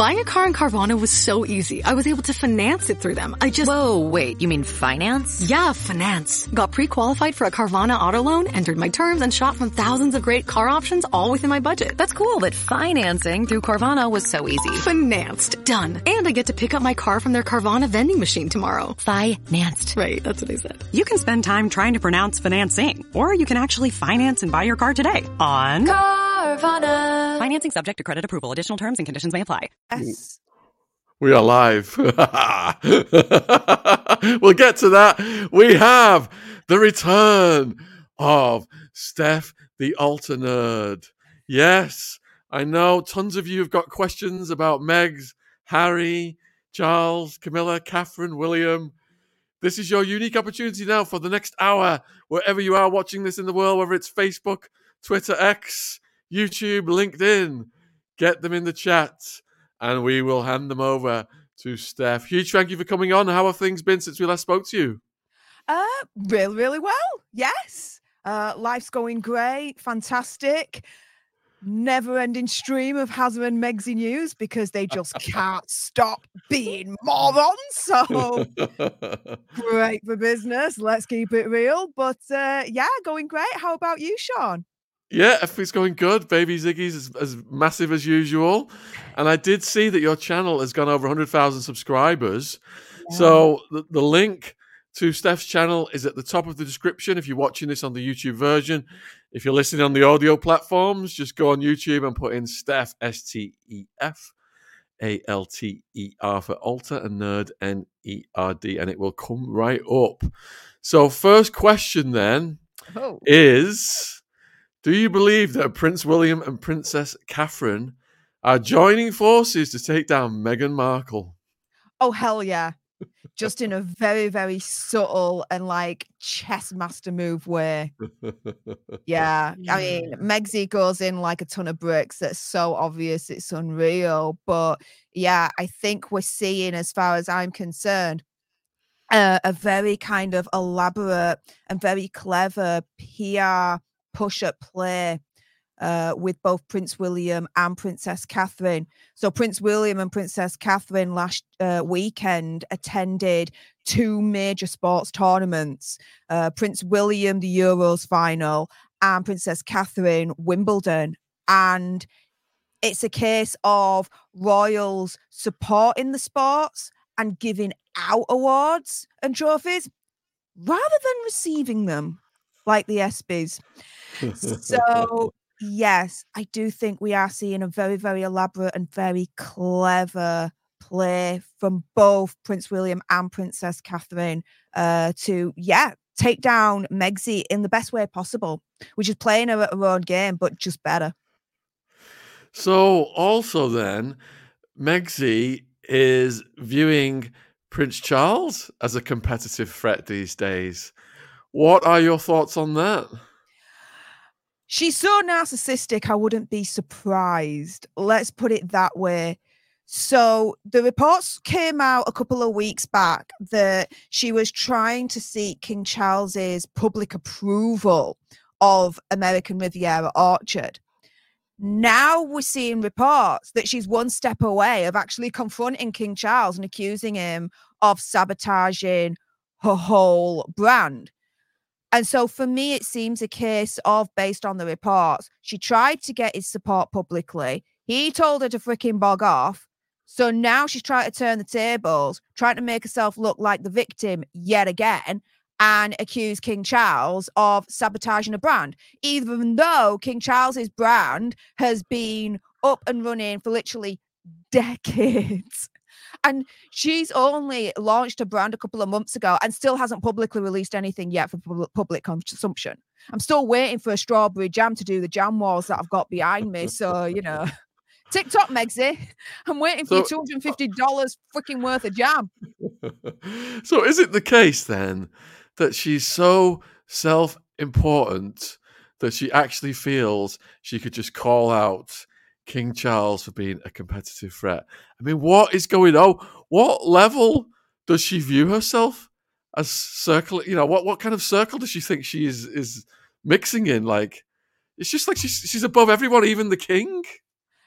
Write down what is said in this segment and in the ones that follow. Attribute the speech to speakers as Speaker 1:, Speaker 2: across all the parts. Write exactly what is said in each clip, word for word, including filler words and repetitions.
Speaker 1: Buying a car in Carvana was so easy. I was able to finance it through them. I just...
Speaker 2: Whoa, wait, you mean finance?
Speaker 1: Yeah, finance. Got pre-qualified for a Carvana auto loan, entered my terms, and shot from thousands of great car options all within my budget.
Speaker 2: That's cool, but financing through Carvana was so easy.
Speaker 1: Financed. Done. And I get to pick up my car from their Carvana vending machine tomorrow.
Speaker 2: Financed.
Speaker 1: Right, that's what I said.
Speaker 3: You can spend time trying to pronounce financing, or you can actually finance and buy your car today on
Speaker 2: Carvana.
Speaker 3: Financing subject to credit approval. Additional terms and conditions may apply.
Speaker 4: Yes. We are live. We'll get to that. We have the return of Steph, the Alter Nerd. Yes, I know tons of you have got questions about Megs, Harry, Charles, Camilla, Catherine, William. This is your unique opportunity now for the next hour, wherever you are watching this in the world, whether it's Facebook, Twitter, X, YouTube, LinkedIn. Get them in the chat, and we will hand them over to Steph. Huge thank you for coming on. How have things been since we last spoke to you?
Speaker 5: Uh, really, really well. Yes. Uh, life's going great. Fantastic. Never-ending stream of Hazza and Megsy news because they just can't stop being morons. So great for business. Let's keep it real. But uh, yeah, going great. How about you, Sean?
Speaker 4: Yeah, everything's going good. Baby Ziggy's as, as massive as usual. And I did see that your channel has gone over one hundred thousand subscribers. Yeah. So the, the link to Steph's channel is at the top of the description if you're watching this on the YouTube version. If you're listening on the audio platforms, just go on YouTube and put in Steph, S T E F, A L T E R for Alter, and Nerd, N E R D, and it will come right up. So first question then oh. is... do you believe that Prince William and Princess Catherine are joining forces to take down Meghan Markle?
Speaker 5: Oh, hell yeah. Just in a very, very subtle and like chess master move way. Yeah. I mean, Megsy goes in like a ton of bricks. That's so obvious. It's unreal. But yeah, I think we're seeing, as far as I'm concerned, uh, a very kind of elaborate and very clever P R push-up play uh, with both Prince William and Princess Catherine. So Prince William and Princess Catherine last uh, weekend attended two major sports tournaments. Uh, Prince William, the Euros final, and Princess Catherine, Wimbledon. And it's a case of royals supporting the sports and giving out awards and trophies rather than receiving them, like the ESPYs. So, yes, I do think we are seeing a very, very elaborate and very clever play from both Prince William and Princess Catherine uh, to, yeah, take down Megsy in the best way possible, which is playing her at her own game, but just better.
Speaker 4: So, also then, Megsy is viewing Prince Charles as a competitive threat these days. What are your thoughts on that?
Speaker 5: She's so narcissistic, I wouldn't be surprised. Let's put it that way. So the reports came out a couple of weeks back that she was trying to seek King Charles's public approval of American Riviera Orchard. Now we're seeing reports that she's one step away of actually confronting King Charles and accusing him of sabotaging her whole brand. And so for me, it seems a case of, based on the reports, she tried to get his support publicly. He told her to freaking bog off. So now she's trying to turn the tables, trying to make herself look like the victim yet again and accuse King Charles of sabotaging a brand, even though King Charles's brand has been up and running for literally decades. And she's only launched a brand a couple of months ago and still hasn't publicly released anything yet for public consumption. I'm still waiting for a strawberry jam to do the jam wars that I've got behind me. So, you know, TikTok, Megsy, I'm waiting for so, your two hundred fifty dollars freaking worth of jam.
Speaker 4: So is it the case then that she's so self-important that she actually feels she could just call out King Charles for being a competitive threat? I mean, what is going on? What level does she view herself as circle? You know, what, what kind of circle does she think she is is mixing in? Like, it's just like she's she's above everyone, even the king.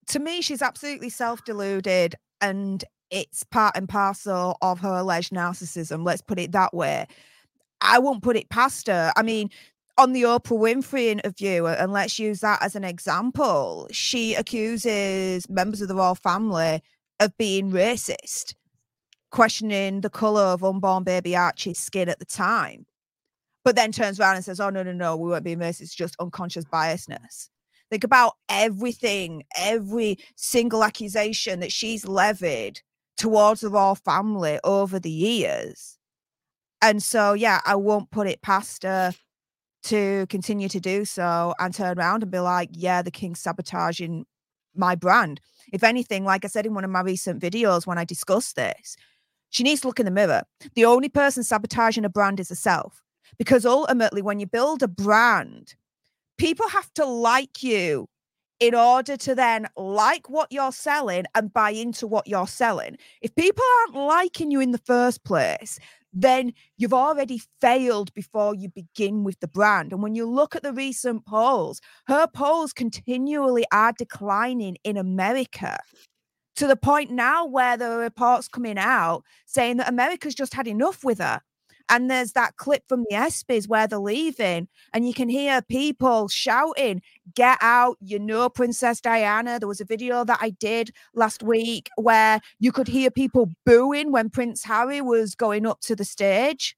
Speaker 5: to me, she's absolutely self-deluded, and it's part and parcel of her alleged narcissism. Let's put it that way. I won't put it past her. I mean, on the Oprah Winfrey interview, and let's use that as an example, she accuses members of the royal family of being racist, questioning the colour of unborn baby Archie's skin at the time, but then turns around and says, oh, no, no, no, we weren't being racist, it's just unconscious biasness. Think about everything, every single accusation that she's levied towards the royal family over the years. And so, yeah, I won't put it past her to continue to do so and turn around and be like, yeah, the king's sabotaging my brand. If anything, like I said in one of my recent videos when I discussed this, she needs to look in the mirror. The only person sabotaging a brand is herself. Because ultimately, when you build a brand, people have to like you in order to then like what you're selling and buy into what you're selling. If people aren't liking you in the first place, then you've already failed before you begin with the brand. And when you look at the recent polls, her polls continually are declining in America, to the point now where there are reports coming out saying that America's just had enough with her. And there's that clip from the ESPYs where they're leaving, and you can hear people shouting, get out, you know, Princess Diana. There was a video that I did last week where you could hear people booing when Prince Harry was going up to the stage.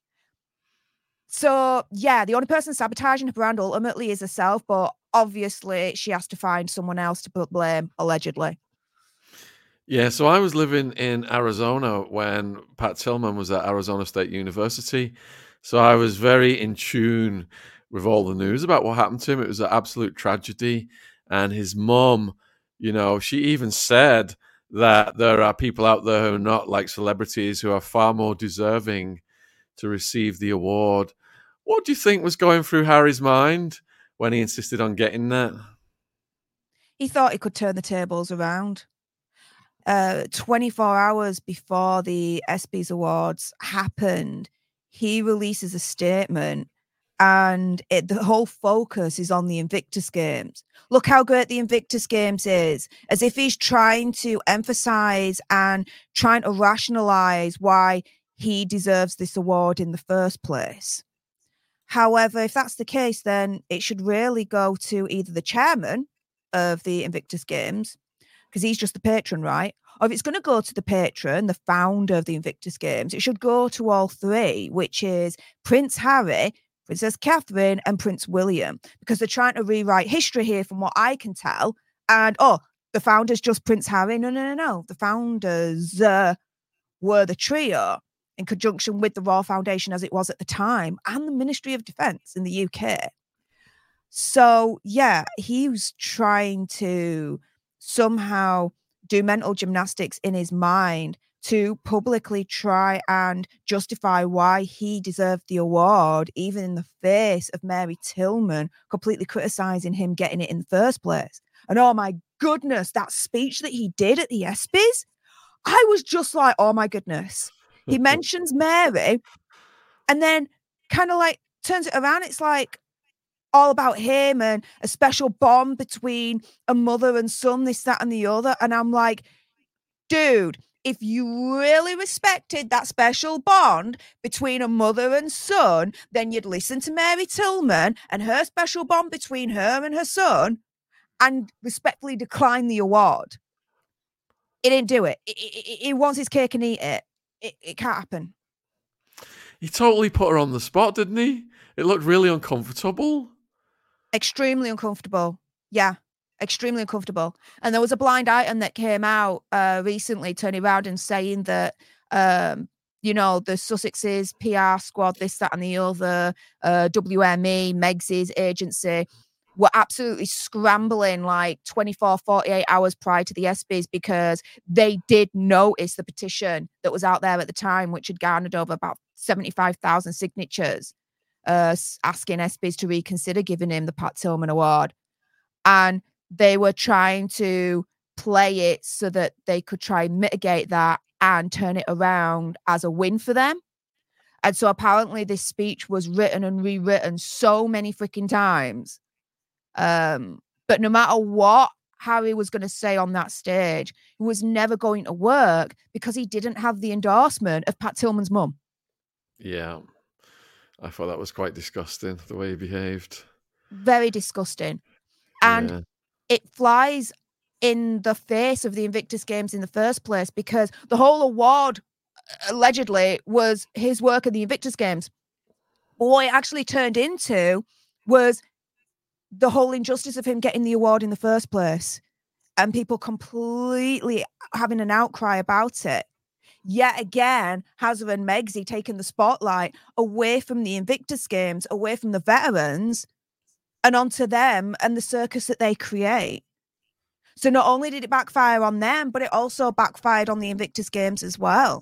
Speaker 5: So, yeah, the only person sabotaging her brand ultimately is herself, but obviously she has to find someone else to put blame, allegedly.
Speaker 4: Yeah, so I was living in Arizona when Pat Tillman was at Arizona State University. So I was very in tune with all the news about what happened to him. It was an absolute tragedy. And his mom, you know, she even said that there are people out there who are not like celebrities who are far more deserving to receive the award. What do you think was going through Harry's mind when he insisted on getting that?
Speaker 5: He thought he could turn the tables around. Uh, twenty-four hours before the ESPYs Awards happened, he releases a statement, and it, the whole focus is on the Invictus Games. Look how great the Invictus Games is, as if he's trying to emphasize and trying to rationalize why he deserves this award in the first place. However, if that's the case, then it should really go to either the chairman of the Invictus Games, because he's just the patron, right? Or if it's going to go to the patron, the founder of the Invictus Games, it should go to all three, which is Prince Harry, Princess Catherine, and Prince William, because they're trying to rewrite history here from what I can tell. And, oh, the founder's just Prince Harry. No, no, no, no. The founders uh, were the trio in conjunction with the Royal Foundation as it was at the time, and the Ministry of Defence in the U K. So, yeah, he was trying to somehow do mental gymnastics in his mind to publicly try and justify why he deserved the award, even in the face of Mary Tillman completely criticizing him getting it in the first place. And oh my goodness, that speech that he did at the ESPYs, I was just like, oh my goodness. He mentions Mary and then kind of like turns it around. It's like all about him and a special bond between a mother and son, this, that, and the other. And I'm like, dude, if you really respected that special bond between a mother and son, then you'd listen to Mary Tillman and her special bond between her and her son and respectfully decline the award. He didn't do it. He wants his cake and eat it. It, it can't happen.
Speaker 4: He totally put her on the spot, didn't he? It looked really uncomfortable.
Speaker 5: Extremely uncomfortable. Yeah, extremely uncomfortable. And there was a blind item that came out uh, recently, turning around and saying that, um, you know, the Sussex's P R squad, this, that, and the other, uh, W M E, Meg's agency, were absolutely scrambling like twenty-four, forty-eight hours prior to the ESPYs because they did notice the petition that was out there at the time, which had garnered over about seventy-five thousand signatures. Uh, asking ESPYs to reconsider giving him the Pat Tillman Award. And they were trying to play it so that they could try and mitigate that and turn it around as a win for them. And so apparently this speech was written and rewritten so many freaking times. Um, but no matter what Harry was going to say on that stage was never going to work because he didn't have the endorsement of Pat Tillman's mum.
Speaker 4: Yeah. I thought that was quite disgusting, the way he behaved.
Speaker 5: Very disgusting. And
Speaker 4: yeah.
Speaker 5: it flies in the face of the Invictus Games in the first place because the whole award, allegedly, was his work at the Invictus Games. But what it actually turned into was the whole injustice of him getting the award in the first place and people completely having an outcry about it. Yet again, Hazza and Meggsy taking the spotlight away from the Invictus Games, away from the veterans, and onto them and the circus that they create. So not only did it backfire on them, but it also backfired on the Invictus Games as well.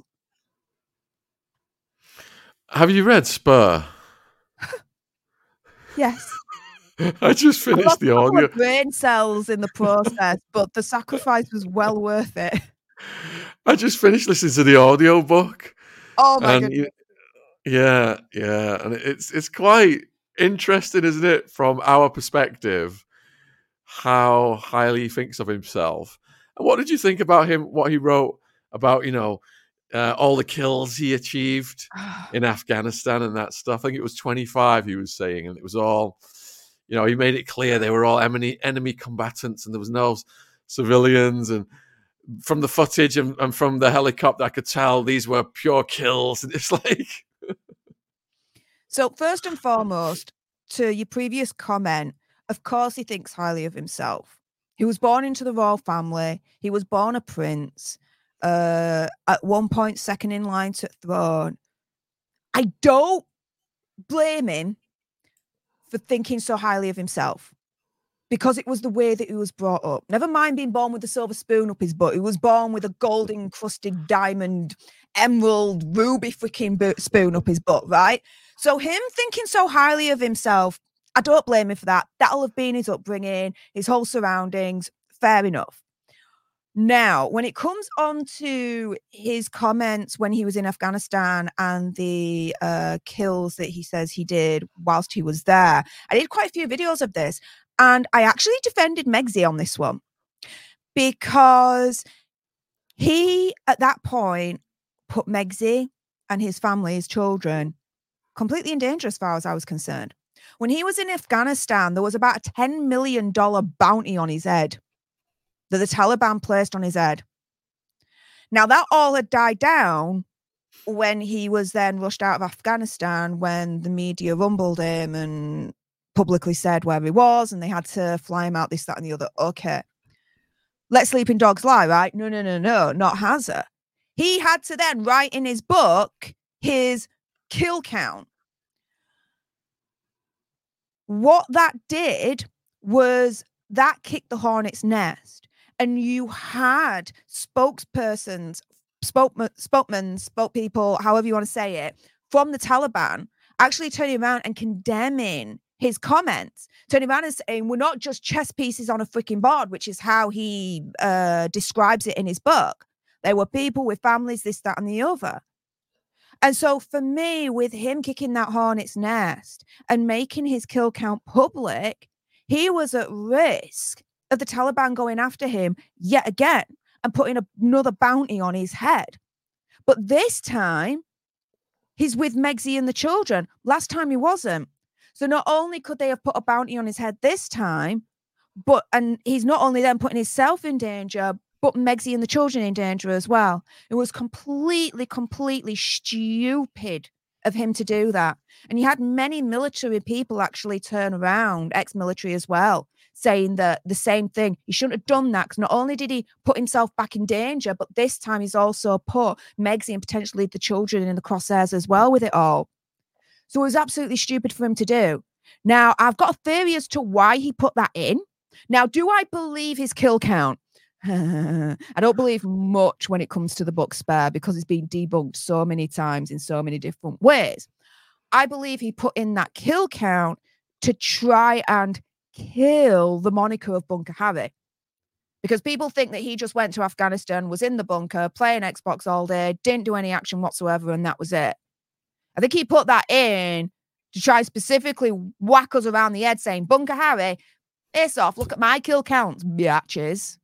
Speaker 4: Have you read Spur?
Speaker 5: Yes.
Speaker 4: I just finished the audio.
Speaker 5: Brain cells in the process, but the sacrifice was well worth it.
Speaker 4: I just finished listening to the audio book.
Speaker 5: Oh my goodness.
Speaker 4: Yeah, yeah. And it's it's quite interesting, isn't it, from our perspective, how highly he thinks of himself. And what did you think about him, what he wrote about, you know, uh, all the kills he achieved in Afghanistan and that stuff? I think it was twenty-five he was saying, and it was all, you know, he made it clear they were all enemy, enemy combatants and there was no civilians. And from the footage and, and from the helicopter, I could tell these were pure kills. And it's like...
Speaker 5: So first and foremost, to your previous comment, of course he thinks highly of himself. He was born into the royal family. He was born a prince. Uh, at one point, second in line to throne. I don't blame him for thinking so highly of himself because it was the way that he was brought up. Never mind being born with a silver spoon up his butt. He was born with a gold encrusted diamond, emerald, ruby freaking bo- spoon up his butt, right? So him thinking so highly of himself, I don't blame him for that. That'll have been his upbringing, his whole surroundings. Fair enough. Now, when it comes on to his comments when he was in Afghanistan and the uh, kills that he says he did whilst he was there, I did quite a few videos of this. And I actually defended Meggsy on this one because he, at that point, put Meggsy and his family, his children, completely in danger as far as I was concerned. When he was in Afghanistan, there was about a ten million dollars bounty on his head that the Taliban placed on his head. Now, that all had died down when he was then rushed out of Afghanistan, when the media rumbled him and publicly said where he was, and they had to fly him out, this, that, and the other. Okay. Let sleeping dogs lie, right? No, no, no, no, not Hazza. He had to then write in his book his kill count. What that did was that kicked the hornet's nest. And you had spokespersons, spokesmen, spokesmen, spoke people, however you want to say it, from the Taliban actually turning around and condemning his comments, turning around and saying, we're not just chess pieces on a freaking board, which is how he uh, describes it in his book. They were people with families, this, that, and the other. And so for me, with him kicking that hornet's nest and making his kill count public, he was at risk of the Taliban going after him yet again and putting a, another bounty on his head. But this time, he's with Meggsy and the children. Last time he wasn't. So not only could they have put a bounty on his head this time, but and he's not only then putting himself in danger, but Meggsy and the children in danger as well. It was completely, completely stupid of him to do that. And you had many military people actually turn around, ex-military as well, saying that the same thing. He shouldn't have done that because not only did he put himself back in danger, but this time he's also put Meggsy and potentially the children in the crosshairs as well with it all. So it was absolutely stupid for him to do. Now, I've got a theory as to why he put that in. Now, do I believe his kill count? I don't believe much when it comes to the book Spare because it's been debunked so many times in so many different ways. I believe he put in that kill count to try and kill the moniker of Bunker Harry. Because people think that he just went to Afghanistan, was in the bunker, playing Xbox all day, didn't do any action whatsoever, and that was it. I think he put that in to try specifically whack us around the head saying, Bunker Harry, Piss off. Look at my kill counts, biatches.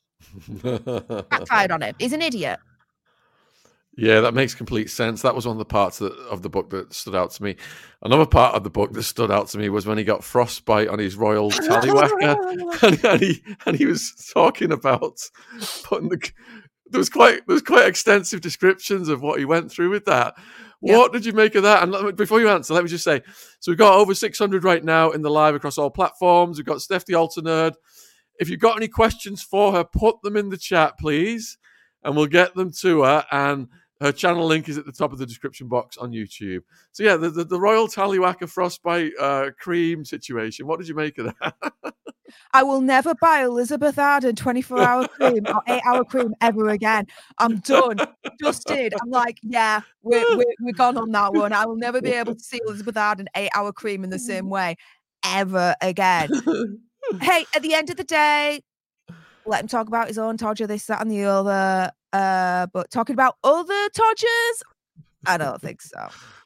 Speaker 5: Backfired on him. He's an idiot.
Speaker 4: Yeah, that makes complete sense. That was one of the parts that, of the book that stood out to me. Another part of the book that stood out to me was when he got frostbite on his royal tallywhacker, and, and he and he was talking about putting the. There was quite there was quite extensive descriptions of what he went through with that. Yep. What did you make of that? And before you answer, let me just say: so we've got over six hundred right now in the live across all platforms. We've got Steph the Alter Nerd. If you've got any questions for her, put them in the chat, please, and we'll get them to her. And her channel link is at the top of the description box on YouTube. So yeah, the, the, the Royal Tallywhacker Frostbite uh, cream situation. What did you make of that?
Speaker 5: I will never buy Elizabeth Arden twenty-four hour cream or eight hour cream ever again. I'm done. Dusted. I'm like, yeah, we're, we're, we're gone on that one. I will never be able to see Elizabeth Arden eight hour cream in the same way ever again. Hey, at the end of the day, let him talk about his own Todger, this, that, and the other. Uh, but talking about other Todgers, I don't think so.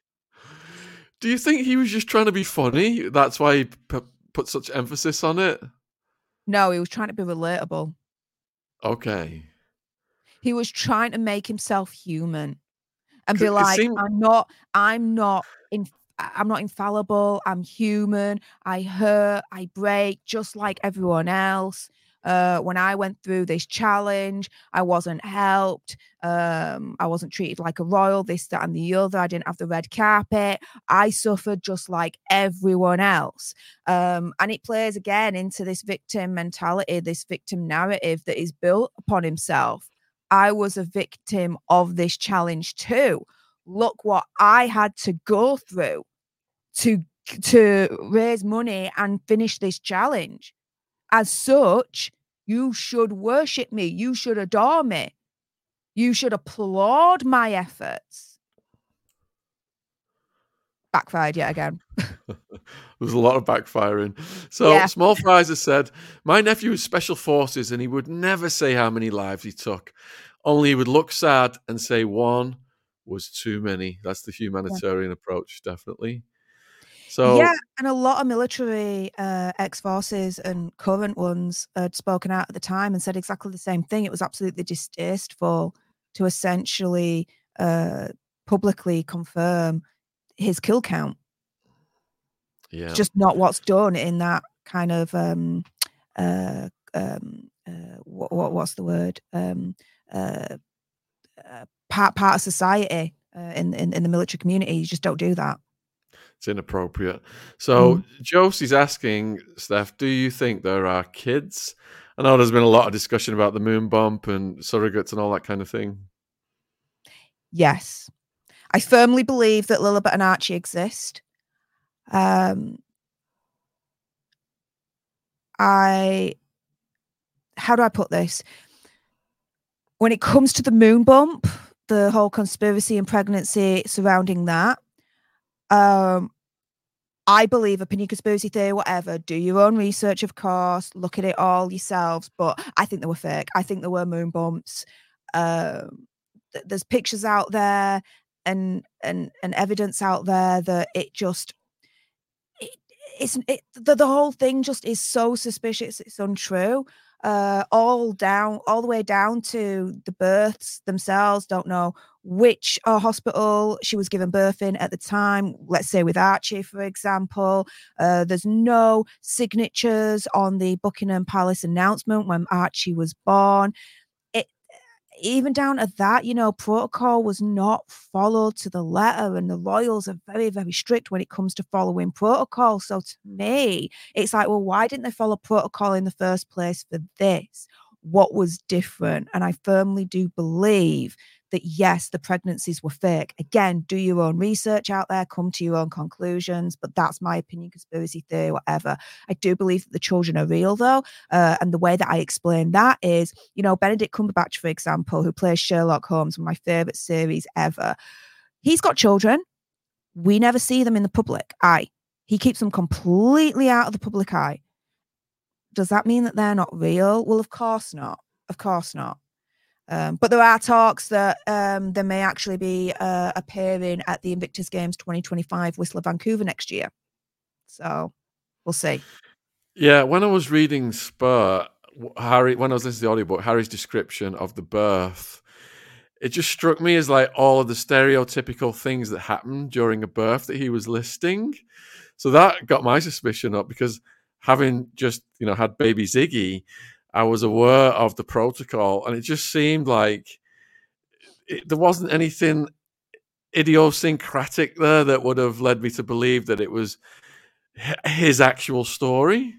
Speaker 4: Do you think he was just trying to be funny? That's why he p- put such emphasis on it?
Speaker 5: No, he was trying to be relatable.
Speaker 4: Okay.
Speaker 5: He was trying to make himself human and be like,
Speaker 4: seemed...
Speaker 5: I'm not, I'm not, in, I'm not infallible. I'm human. I hurt. I break just like everyone else. Uh, when I went through this challenge, I wasn't helped. Um, I wasn't treated like a royal, this, that, and the other. I didn't have the red carpet. I suffered just like everyone else. Um, and it plays again into this victim mentality, this victim narrative that is built upon himself. I was a victim of this challenge too. Look what I had to go through to, to raise money and finish this challenge. As such, you should worship me. You should adore me. You should applaud my efforts. Backfired yet again.
Speaker 4: There's a lot of backfiring. So yeah. Small Fries has said, my nephew is special forces and he would never say how many lives he took. Only he would look sad and say one was too many. That's the humanitarian yeah. approach, definitely. So,
Speaker 5: yeah, and a lot of military uh, ex-forces and current ones had spoken out at the time and said exactly the same thing. It was absolutely distasteful to essentially uh, publicly confirm his kill count.
Speaker 4: Yeah,
Speaker 5: it's just not what's done in that kind of um, uh, um, uh, what, what what's the word um, uh, uh, part part of society uh, in, in in the military community. You just don't do that.
Speaker 4: It's inappropriate. So
Speaker 5: Mm.
Speaker 4: Josie's asking, Steph, do you think there are kids? I know there's been a lot of discussion about the moon bump and surrogates and all that kind of thing.
Speaker 5: Yes. I firmly believe that Lilibet and Archie exist. Um, I, how do I put this? When it comes to the moon bump, the whole conspiracy and pregnancy surrounding that, um, I believe opinion, conspiracy theory, whatever. Do your own research, of course. Look at it all yourselves. But I think they were fake. I think there were moon bumps. Um, th- there's pictures out there and and and evidence out there that it just it, it's it the, the whole thing just is so suspicious. It's untrue. Uh, all down, all the way down to the births themselves. Don't know which uh, hospital she was given birth in at the time. Let's say with Archie, for example. Uh, there's no signatures on the Buckingham Palace announcement when Archie was born. It, even down to that, you know, protocol was not followed to the letter, and the royals are very, very strict when it comes to following protocol. So to me, it's like, well, why didn't they follow protocol in the first place for this? What was different? And I firmly do believe that, yes, the pregnancies were fake. Again, do your own research out there, come to your own conclusions, but that's my opinion, conspiracy theory, whatever. I do believe that the children are real, though, uh, and the way that I explain that is, you know, Benedict Cumberbatch, for example, who plays Sherlock Holmes, one of my favourite series ever, he's got children. We never see them in the public eye. He keeps them completely out of the public eye. Does that mean that they're not real? Well, of course not. Of course not. Um, but there are talks that um, they may actually be uh, appearing at the Invictus Games twenty twenty-five Whistler, Vancouver next year. So we'll see.
Speaker 4: Yeah, when I was reading Spur, Harry, when I was listening to the audiobook, Harry's description of the birth, it just struck me as like all of the stereotypical things that happen during a birth that he was listing. So that got my suspicion up, because having just, you know, had baby Ziggy, I was aware of the protocol, and it just seemed like it, there wasn't anything idiosyncratic there that would have led me to believe that it was his actual story.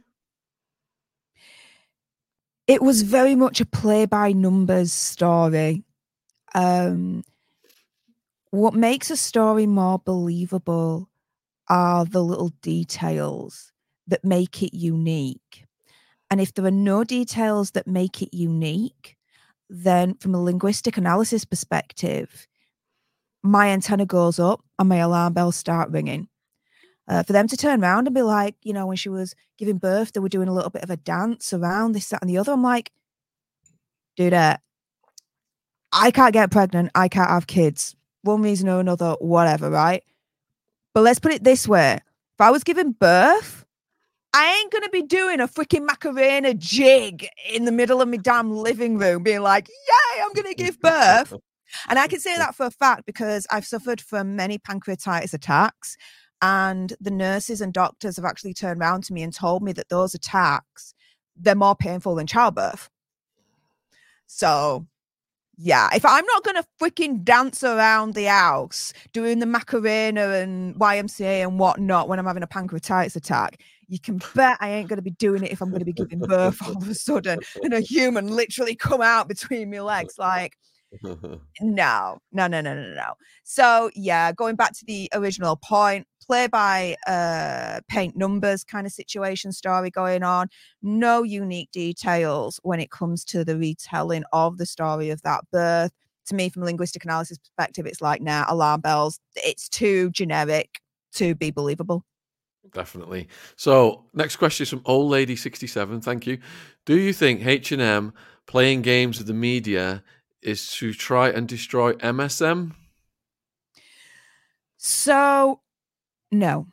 Speaker 5: It was very much a play-by-numbers story. Um, what makes a story more believable are the little details that make it unique. And if there are no details that make it unique, then from a linguistic analysis perspective, my antenna goes up and my alarm bells start ringing. Uh, for them to turn around and be like, you know, when she was giving birth, they were doing a little bit of a dance around this, that, and the other. I'm like, dude, uh, I can't get pregnant. I can't have kids. One reason or another, whatever, right? But let's put it this way. If I was giving birth, I ain't going to be doing a freaking Macarena jig in the middle of my damn living room being like, yay, I'm going to give birth. And I can say that for a fact because I've suffered from many pancreatitis attacks, and the nurses and doctors have actually turned around to me and told me that those attacks, they're more painful than childbirth. So, yeah, if I'm not going to freaking dance around the house doing the Macarena and Y M C A and whatnot when I'm having a pancreatitis attack, you can bet I ain't going to be doing it if I'm going to be giving birth all of a sudden and a human literally come out between my legs. Like, no, no, no, no, no, no. So, yeah, going back to the original point, play by uh, paint numbers kind of situation story going on. No unique details when it comes to the retelling of the story of that birth. To me, from a linguistic analysis perspective, it's like, nah, alarm bells. It's too generic to be believable.
Speaker 4: Definitely. So, next question is from Old Lady sixty-seven. Thank you. Do you think H and M playing games with the media is to try and destroy M S M?
Speaker 5: So, no.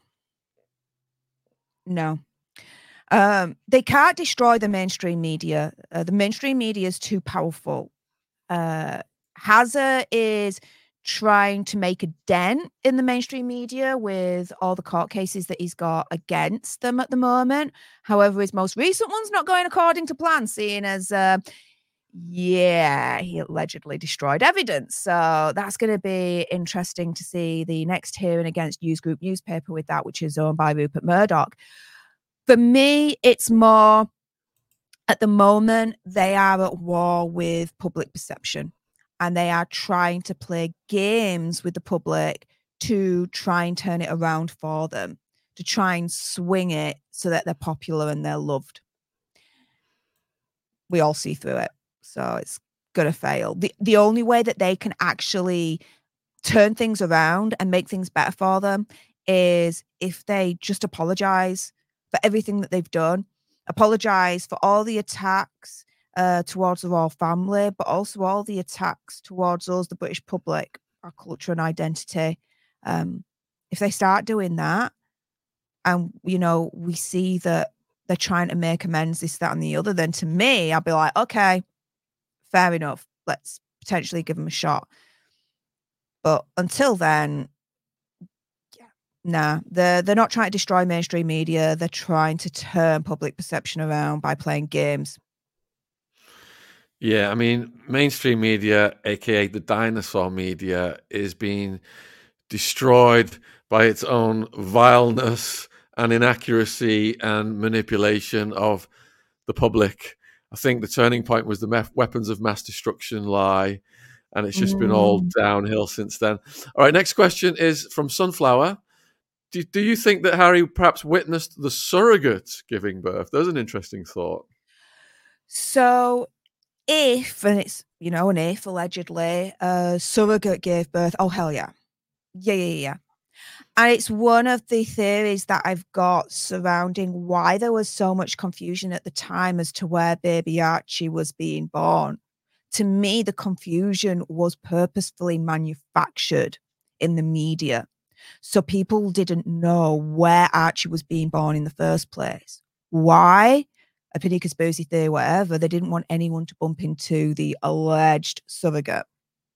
Speaker 5: No. Um, they can't destroy the mainstream media. Uh, the mainstream media is too powerful. Uh, Hazza is trying to make a dent in the mainstream media with all the court cases that he's got against them at the moment. However, his most recent one's not going according to plan, seeing as, uh, yeah, he allegedly destroyed evidence. So that's going to be interesting to see the next hearing against News Group newspaper with that, which is owned by Rupert Murdoch. For me, it's more, at the moment, they are at war with public perception. And they are trying to play games with the public to try and turn it around for them, to try and swing it so that they're popular and they're loved. We all see through it. So it's going to fail. The, the only way that they can actually turn things around and make things better for them is if they just apologize for everything that they've done, apologize for all the attacks Uh, towards the royal family, but also all the attacks towards us, the British public, our culture and identity. Um, if they start doing that, and, you know, we see that they're trying to make amends, this, that, and the other, then to me, I'll be like, okay, fair enough. Let's potentially give them a shot. But until then, yeah, nah, they're, they're not trying to destroy mainstream media. They're trying to turn public perception around by playing games.
Speaker 4: Yeah, I mean, mainstream media, aka the dinosaur media, is being destroyed by its own vileness and inaccuracy and manipulation of the public. I think the turning point was the me- weapons of mass destruction lie, and it's just mm. been all downhill since then. All right, next question is from Sunflower. Do, do you think that Harry perhaps witnessed the surrogate giving birth? There's an interesting thought.
Speaker 5: So, if, and it's, you know, an if, allegedly, a surrogate gave birth, oh, hell yeah. Yeah, yeah, yeah. And it's one of the theories that I've got surrounding why there was so much confusion at the time as to where baby Archie was being born. To me, the confusion was purposefully manufactured in the media. So people didn't know where Archie was being born in the first place. why, opinion, conspiracy theory, whatever, they didn't want anyone to bump into the alleged surrogate.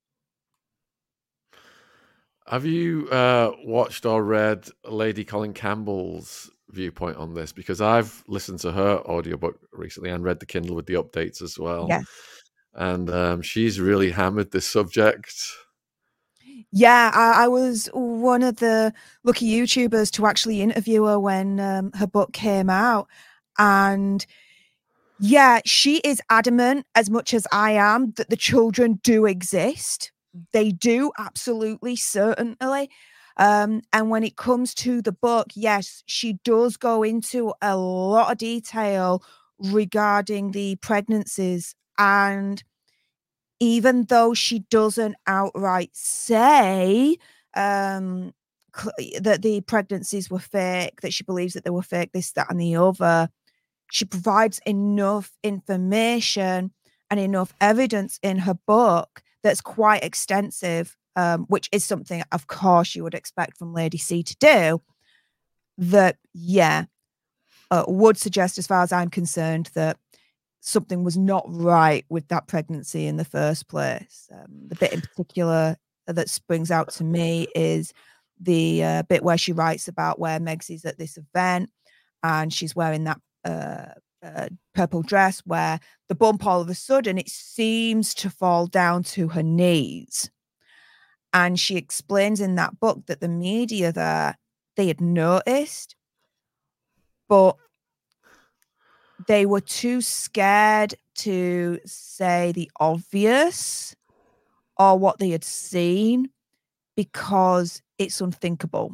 Speaker 4: Have you uh, watched or read Lady Colin Campbell's viewpoint on this? Because I've listened to her audiobook recently and read the Kindle with the updates as well.
Speaker 5: Yes.
Speaker 4: And um, she's really hammered this subject.
Speaker 5: Yeah, I, I was one of the lucky YouTubers to actually interview her when um, her book came out. And yeah, she is adamant, as much as I am, that the children do exist. They do, absolutely, certainly. Um, and when it comes to the book, yes, she does go into a lot of detail regarding the pregnancies. And even though she doesn't outright say um, cl- that the pregnancies were fake, that she believes that they were fake, this, that, and the other, she provides enough information and enough evidence in her book that's quite extensive, um, which is something, of course, you would expect from Lady C to do, that, yeah, uh, would suggest, as far as I'm concerned, that something was not right with that pregnancy in the first place. Um, the bit in particular that springs out to me is the uh, bit where she writes about where Megsy's at this event and she's wearing that uh, uh, purple dress where the bump all of a sudden it seems to fall down to her knees. And she explains in that book that the media there, they had noticed, but they were too scared to say the obvious or what they had seen because it's unthinkable.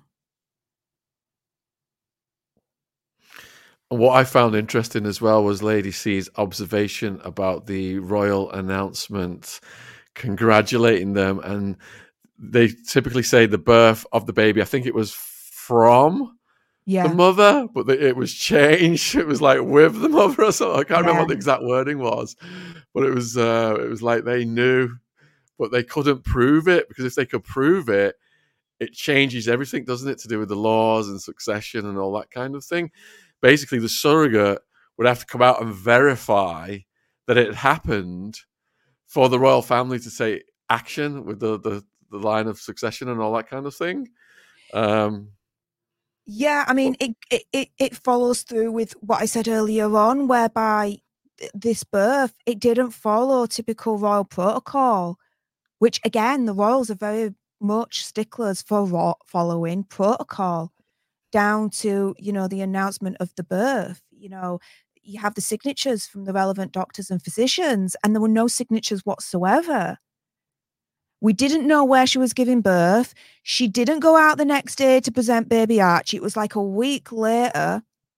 Speaker 4: What I found interesting as well was Lady C's observation about the royal announcement congratulating them. And they typically say the birth of the baby, I think it was from
Speaker 5: yeah.
Speaker 4: the mother, but the, it was changed. It was like with the mother or something. I can't yeah. remember what the exact wording was, but it was uh, it was like they knew, but they couldn't prove it, because if they could prove it, it changes everything, doesn't it, to do with the laws and succession and all that kind of thing. Basically, the surrogate would have to come out and verify that it happened for the royal family to say action with the, the, the line of succession and all that kind of thing. Um,
Speaker 5: yeah, I mean, it, it, it, it follows through with what I said earlier on, whereby this birth, it didn't follow typical royal protocol, which, again, the royals are very much sticklers for ro- following protocol. Down to, you know, the announcement of the birth. You know, you have the signatures from the relevant doctors and physicians, and there were no signatures whatsoever. We didn't know where she was giving birth. She didn't go out the next day to present baby Archie. It was like a week later.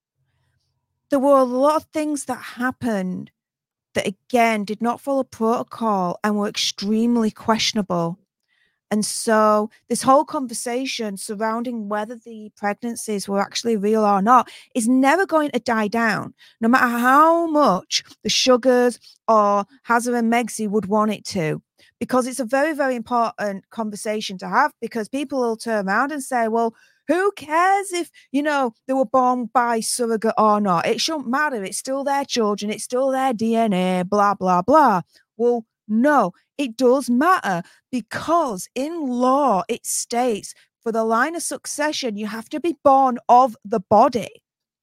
Speaker 5: There were a lot of things that happened that, again, did not follow protocol and were extremely questionable. And so this whole conversation surrounding whether the pregnancies were actually real or not is never going to die down, no matter how much the Sugars or Hazza and Megsy would want it to, because it's a very, very important conversation to have, because people will turn around and say, well, who cares if, you know, they were born by surrogate or not? It shouldn't matter. It's still their children. It's still their D N A, blah, blah, blah. Well, no, it does matter, because in law, it states for the line of succession, you have to be born of the body.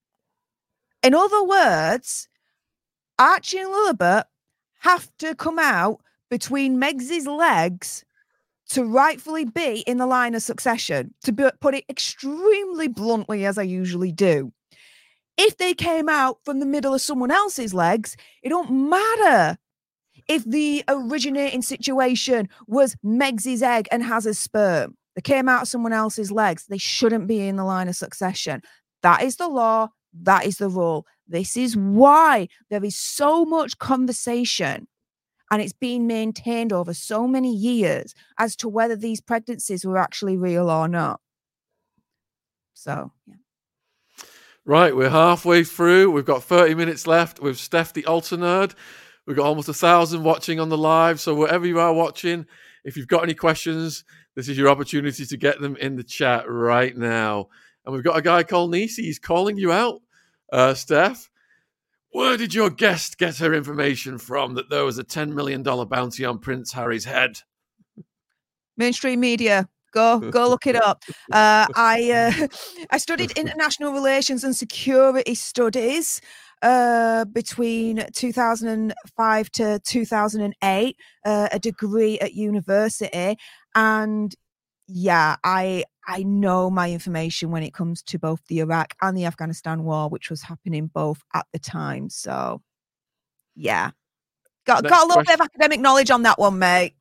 Speaker 5: In other words, Archie and Lilibet have to come out between Megsy's legs to rightfully be in the line of succession, to be, put it extremely bluntly, as I usually do. If they came out from the middle of someone else's legs, it don't matter. If the originating situation was Megsy's egg and Hazza's sperm, they came out of someone else's legs, they shouldn't be in the line of succession. That is the law. That is the rule. This is why there is so much conversation, and it's been maintained over so many years as to whether these pregnancies were actually real or not. So, yeah.
Speaker 4: Right, we're halfway through. We've got thirty minutes left with Steph the Ultra Nerd. We've got almost a thousand watching on the live. So wherever you are watching, if you've got any questions, this is your opportunity to get them in the chat right now. And we've got a guy called Nisi. He's calling you out, uh, Steph. Where did your guest get her information from that there was a ten million dollars bounty on Prince Harry's head?
Speaker 5: Mainstream media. Go, go look it up. Uh, I uh, I studied international relations and security studies uh, between two thousand five to two thousand eight, uh, a degree at university. And yeah, I I know my information when it comes to both the Iraq and the Afghanistan war, which was happening both at the time. So yeah, got, got a little question. bit of academic knowledge on that one, mate.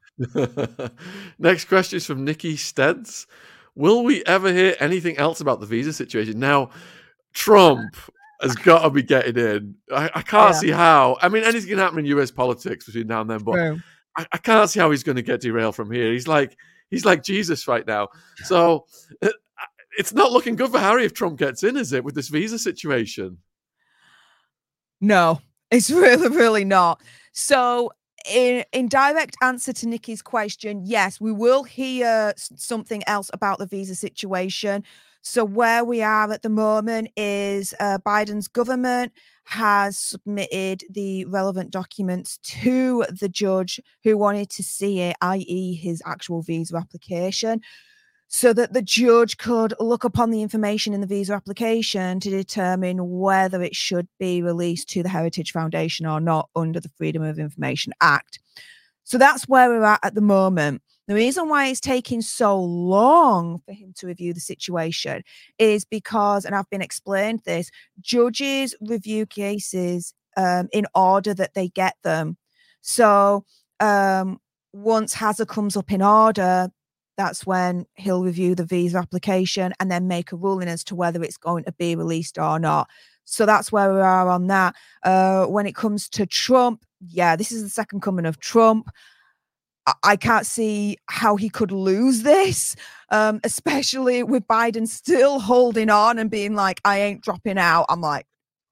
Speaker 4: Next question is from Nikki Steds. Will we ever hear anything else about the visa situation? Now, Trump has got to be getting in. I, I can't yeah. see how. I mean, anything can happen in U S politics between now and then, but I, I can't see how he's going to get derailed from here. He's like he's like Jesus right now. So it, it's not looking good for Harry if Trump gets in, is it, with this visa situation?
Speaker 5: No, it's really, really not. So In, in direct answer to Nikki's question, yes, we will hear something else about the visa situation. So where we are at the moment is uh, Biden's government has submitted the relevant documents to the judge who wanted to see it, that is his actual visa application, so that the judge could look upon the information in the visa application to determine whether it should be released to the Heritage Foundation or not under the Freedom of Information Act. So that's where we're at at the moment. The reason why it's taking so long for him to review the situation is because, and I've been explained this, judges review cases um, in order that they get them. So um, once Hazza comes up in order, that's when he'll review the visa application and then make a ruling as to whether it's going to be released or not. So that's where we are on that. Uh, when it comes to Trump, yeah, this is the second coming of Trump. I, I can't see how he could lose this, um, especially with Biden still holding on and being like, I ain't dropping out. I'm like,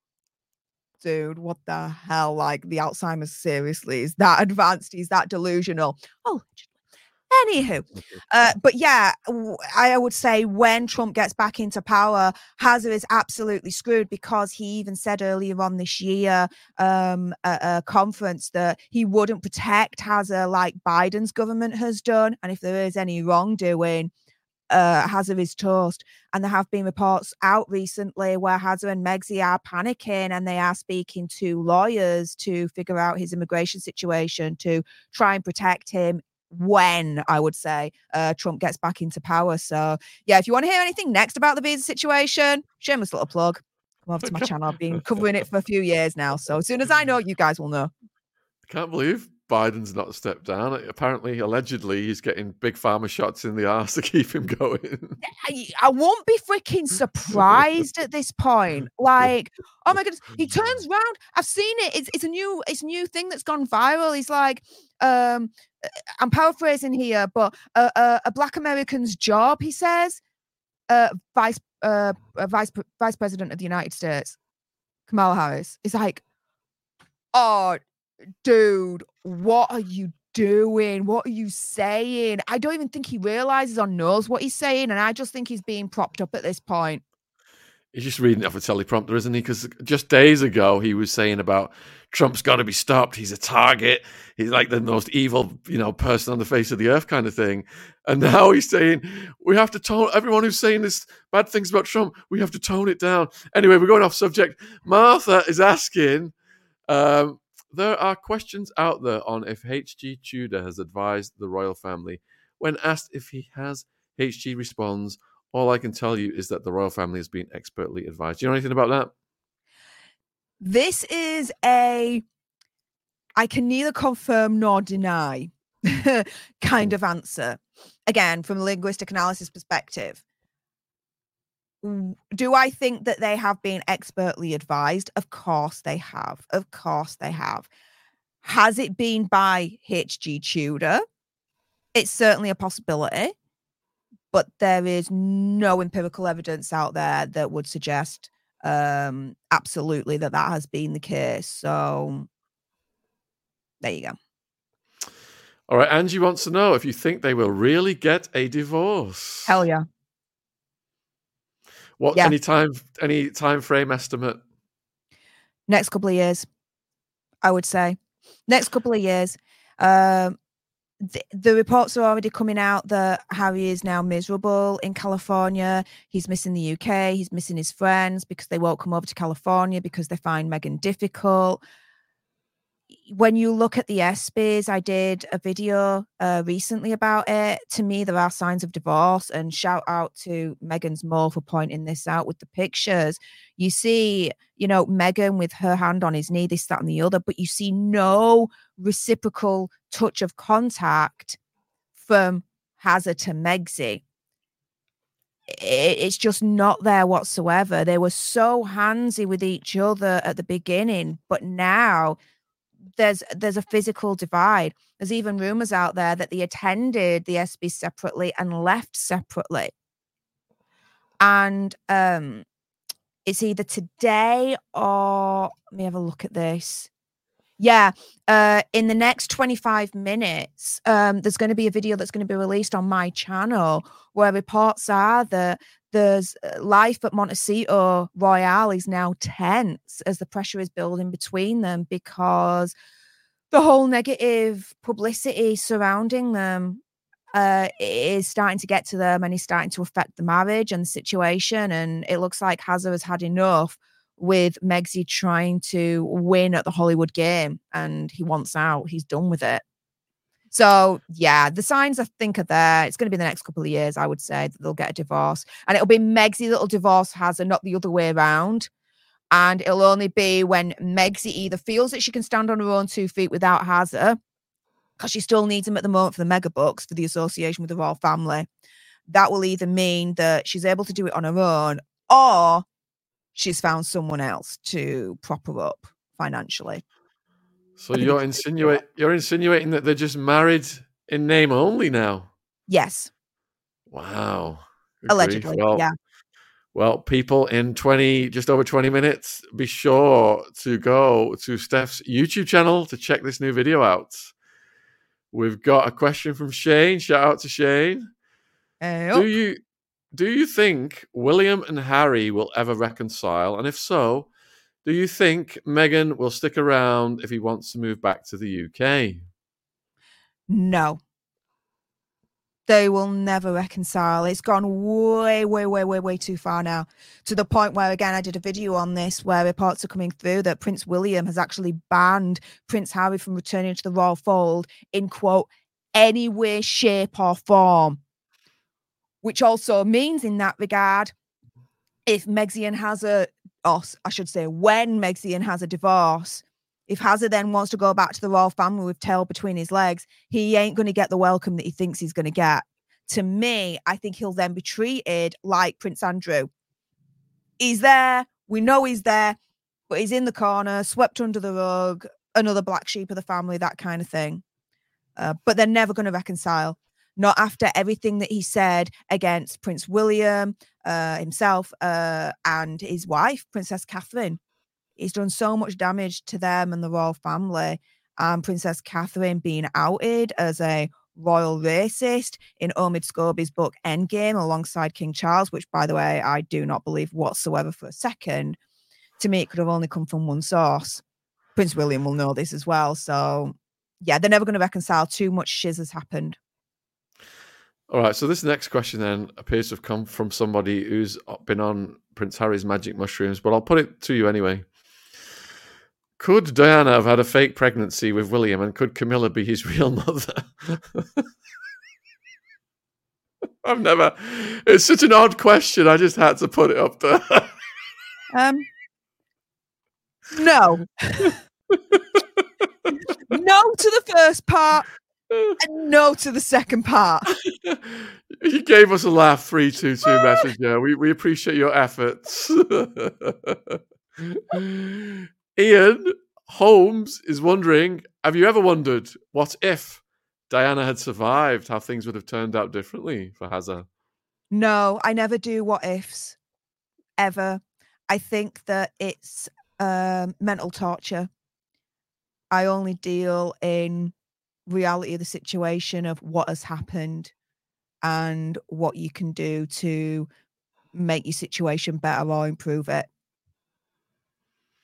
Speaker 5: dude, what the hell? Like, the Alzheimer's, seriously, is that advanced? Is that delusional? Oh, Anywho, uh, but yeah, I would say when Trump gets back into power, Hazza is absolutely screwed, because he even said earlier on this year um, at a conference that he wouldn't protect Hazza like Biden's government has done. And if there is any wrongdoing, uh, Hazza is toast. And there have been reports out recently where Hazza and Megzi are panicking and they are speaking to lawyers to figure out his immigration situation to try and protect him when, I would say, uh, Trump gets back into power. So, yeah, if you want to hear anything next about the visa situation, shameless little plug, come over to my channel. I've been covering it for a few years now. So as soon as I know, you guys will know.
Speaker 4: I can't believe Biden's not stepped down. Apparently, allegedly, he's getting big pharma shots in the arse to keep him going.
Speaker 5: I, I won't be freaking surprised at this point. Like, oh my goodness, he turns around. I've seen it. It's it's a new it's a new thing that's gone viral. He's like, um, I'm paraphrasing here, but uh, uh, a Black American's job, he says, uh, vice uh, vice vice president of the United States, Kamala Harris, is like, oh, dude, what are you doing? What are you saying? I don't even think he realizes or knows what he's saying, and I just think he's being propped up at this point.
Speaker 4: He's just reading it off a teleprompter, isn't he? Because just days ago, he was saying about Trump's got to be stopped. He's a target. He's like the most evil, you know, person on the face of the earth kind of thing. And now he's saying, we have to tone, everyone who's saying this bad things about Trump, we have to tone it down. Anyway, we're going off subject. Martha is asking, um, there are questions out there on if H G Tudor has advised the royal family. When asked if he has, H G responds, all I can tell you is that the royal family has been expertly advised. Do you know anything about that?
Speaker 5: This is a, I can neither confirm nor deny kind of answer. Again, from a linguistic analysis perspective. Do I think that they have been expertly advised? Of course they have. Of course they have. Has it been by H G Tudor? It's certainly a possibility. But there is no empirical evidence out there that would suggest um, absolutely that that has been the case. So there you go.
Speaker 4: All right. Angie wants to know if you think they will really get a divorce.
Speaker 5: Hell yeah.
Speaker 4: What, yeah. any time, any time frame estimate?
Speaker 5: Next couple of years, I would say. Next couple of years. Um, the, the reports are already coming out that Harry is now miserable in California. He's missing the U K. He's missing his friends because they won't come over to California because they find Meghan difficult. When you look at the ESPYs, I did a video uh, recently about it. To me, there are signs of divorce, and shout out to Meghan's mole for pointing this out with the pictures. You see, you know, Meghan with her hand on his knee, this, that, and the other, but you see no reciprocal touch of contact from Hazard to Megxie. It's just not there whatsoever. They were so handsy with each other at the beginning, but now there's there's a physical divide. There's even rumors out there that they attended the ESPYs separately and left separately. And um, it's either today or let me have a look at this. Yeah, uh, in the next twenty-five minutes, um, there's going to be a video that's going to be released on my channel where reports are that there's life at Montecito Royale is now tense as the pressure is building between them because the whole negative publicity surrounding them uh, is starting to get to them and is starting to affect the marriage and the situation. And it looks like Hazard has had enough with Megxie trying to win at the Hollywood game and he wants out. He's done with it. So, yeah, the signs I think are there. It's going to be the next couple of years, I would say, that they'll get a divorce. And it'll be Megxie that'll divorce Hazard, not the other way around. And it'll only be when Megxie either feels that she can stand on her own two feet without Hazard, because she still needs him at the moment for the mega bucks, for the association with the royal family. That will either mean that she's able to do it on her own, or she's found someone else to prop her up financially.
Speaker 4: So you're insinuating you're insinuating that they're just married in name only now?
Speaker 5: Yes.
Speaker 4: Wow. Good
Speaker 5: Allegedly,
Speaker 4: grief. Well,
Speaker 5: yeah.
Speaker 4: Well, people, in twenty, just over twenty minutes, be sure to go to Steph's YouTube channel to check this new video out. We've got a question from Shane. Shout out to Shane.
Speaker 5: Hey,
Speaker 4: do you do you think William and Harry will ever reconcile? And if so, do you think Meghan will stick around if he wants to move back to the U K?
Speaker 5: No. They will never reconcile. It's gone way, way, way, way, way too far now. To the point where, again, I did a video on this where reports are coming through that Prince William has actually banned Prince Harry from returning to the royal fold in, quote, any way, shape or form. Which also means in that regard, if Megxie and Hazard, or I should say when Megxie and Hazard divorce, if Hazard then wants to go back to the royal family with tail between his legs, he ain't going to get the welcome that he thinks he's going to get. To me, I think he'll then be treated like Prince Andrew. He's there. We know he's there, but he's in the corner, swept under the rug, another black sheep of the family, that kind of thing. Uh, but they're never going to reconcile. Not after everything that he said against Prince William uh, himself uh, and his wife, Princess Catherine. He's done so much damage to them and the royal family. And Princess Catherine being outed as a royal racist in Omid Scobie's book Endgame alongside King Charles, which, by the way, I do not believe whatsoever for a second. To me, it could have only come from one source. Prince William will know this as well. So, yeah, they're never going to reconcile. Too much shiz has happened.
Speaker 4: All right, so this next question then appears to have come from somebody who's been on Prince Harry's magic mushrooms, but I'll put it to you anyway. Could Diana have had a fake pregnancy with William, and could Camilla be his real mother? I've never... It's such an odd question, I just had to put it up there.
Speaker 5: Um, no. No to the first part. And no to the second part.
Speaker 4: You gave us a laugh, three two two messenger. We we appreciate your efforts. Ian Holmes is wondering, have you ever wondered what if Diana had survived, how things would have turned out differently for Hazard?
Speaker 5: No, I never do what ifs. Ever. I think that it's um, mental torture. I only deal in reality of the situation of what has happened and what you can do to make your situation better or improve it.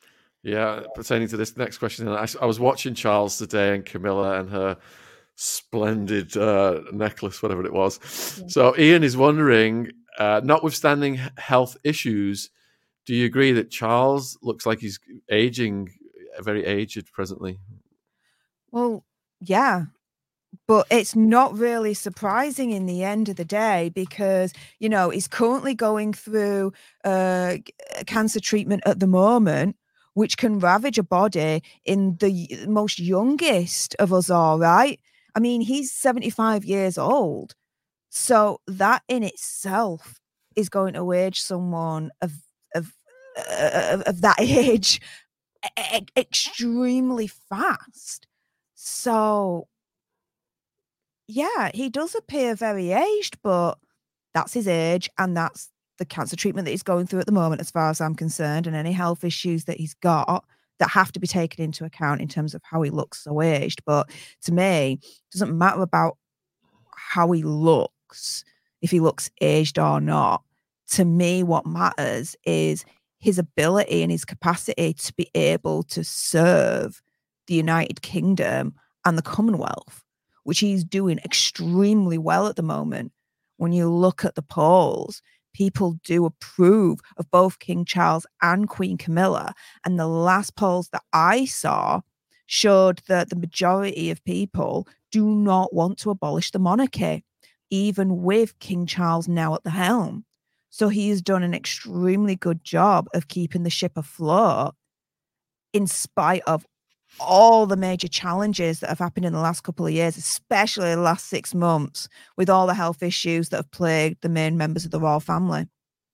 Speaker 4: Yeah, pertaining to this next question, I, I was watching Charles today and Camilla and her splendid uh, necklace, whatever it was. Yeah. So Ian is wondering, uh, notwithstanding health issues, do you agree that Charles looks like he's aging, very aged presently?
Speaker 5: Well, yeah. But it's not really surprising in the end of the day because, you know, he's currently going through uh, cancer treatment at the moment, which can ravage a body in the most youngest of us all, right? I mean, he's seventy-five years old. So that in itself is going to age someone of of uh, of that age e- extremely fast. So yeah, he does appear very aged, but that's his age and that's the cancer treatment that he's going through at the moment, as far as I'm concerned, and any health issues that he's got that have to be taken into account in terms of how he looks so aged. But to me, it doesn't matter about how he looks, if he looks aged or not. To me, what matters is his ability and his capacity to be able to serve the United Kingdom and the Commonwealth, which he's doing extremely well at the moment. When you look at the polls, people do approve of both King Charles and Queen Camilla. And the last polls that I saw showed that the majority of people do not want to abolish the monarchy, even with King Charles now at the helm. So he has done an extremely good job of keeping the ship afloat in spite of all the major challenges that have happened in the last couple of years, especially the last six months, with all the health issues that have plagued the main members of the royal family.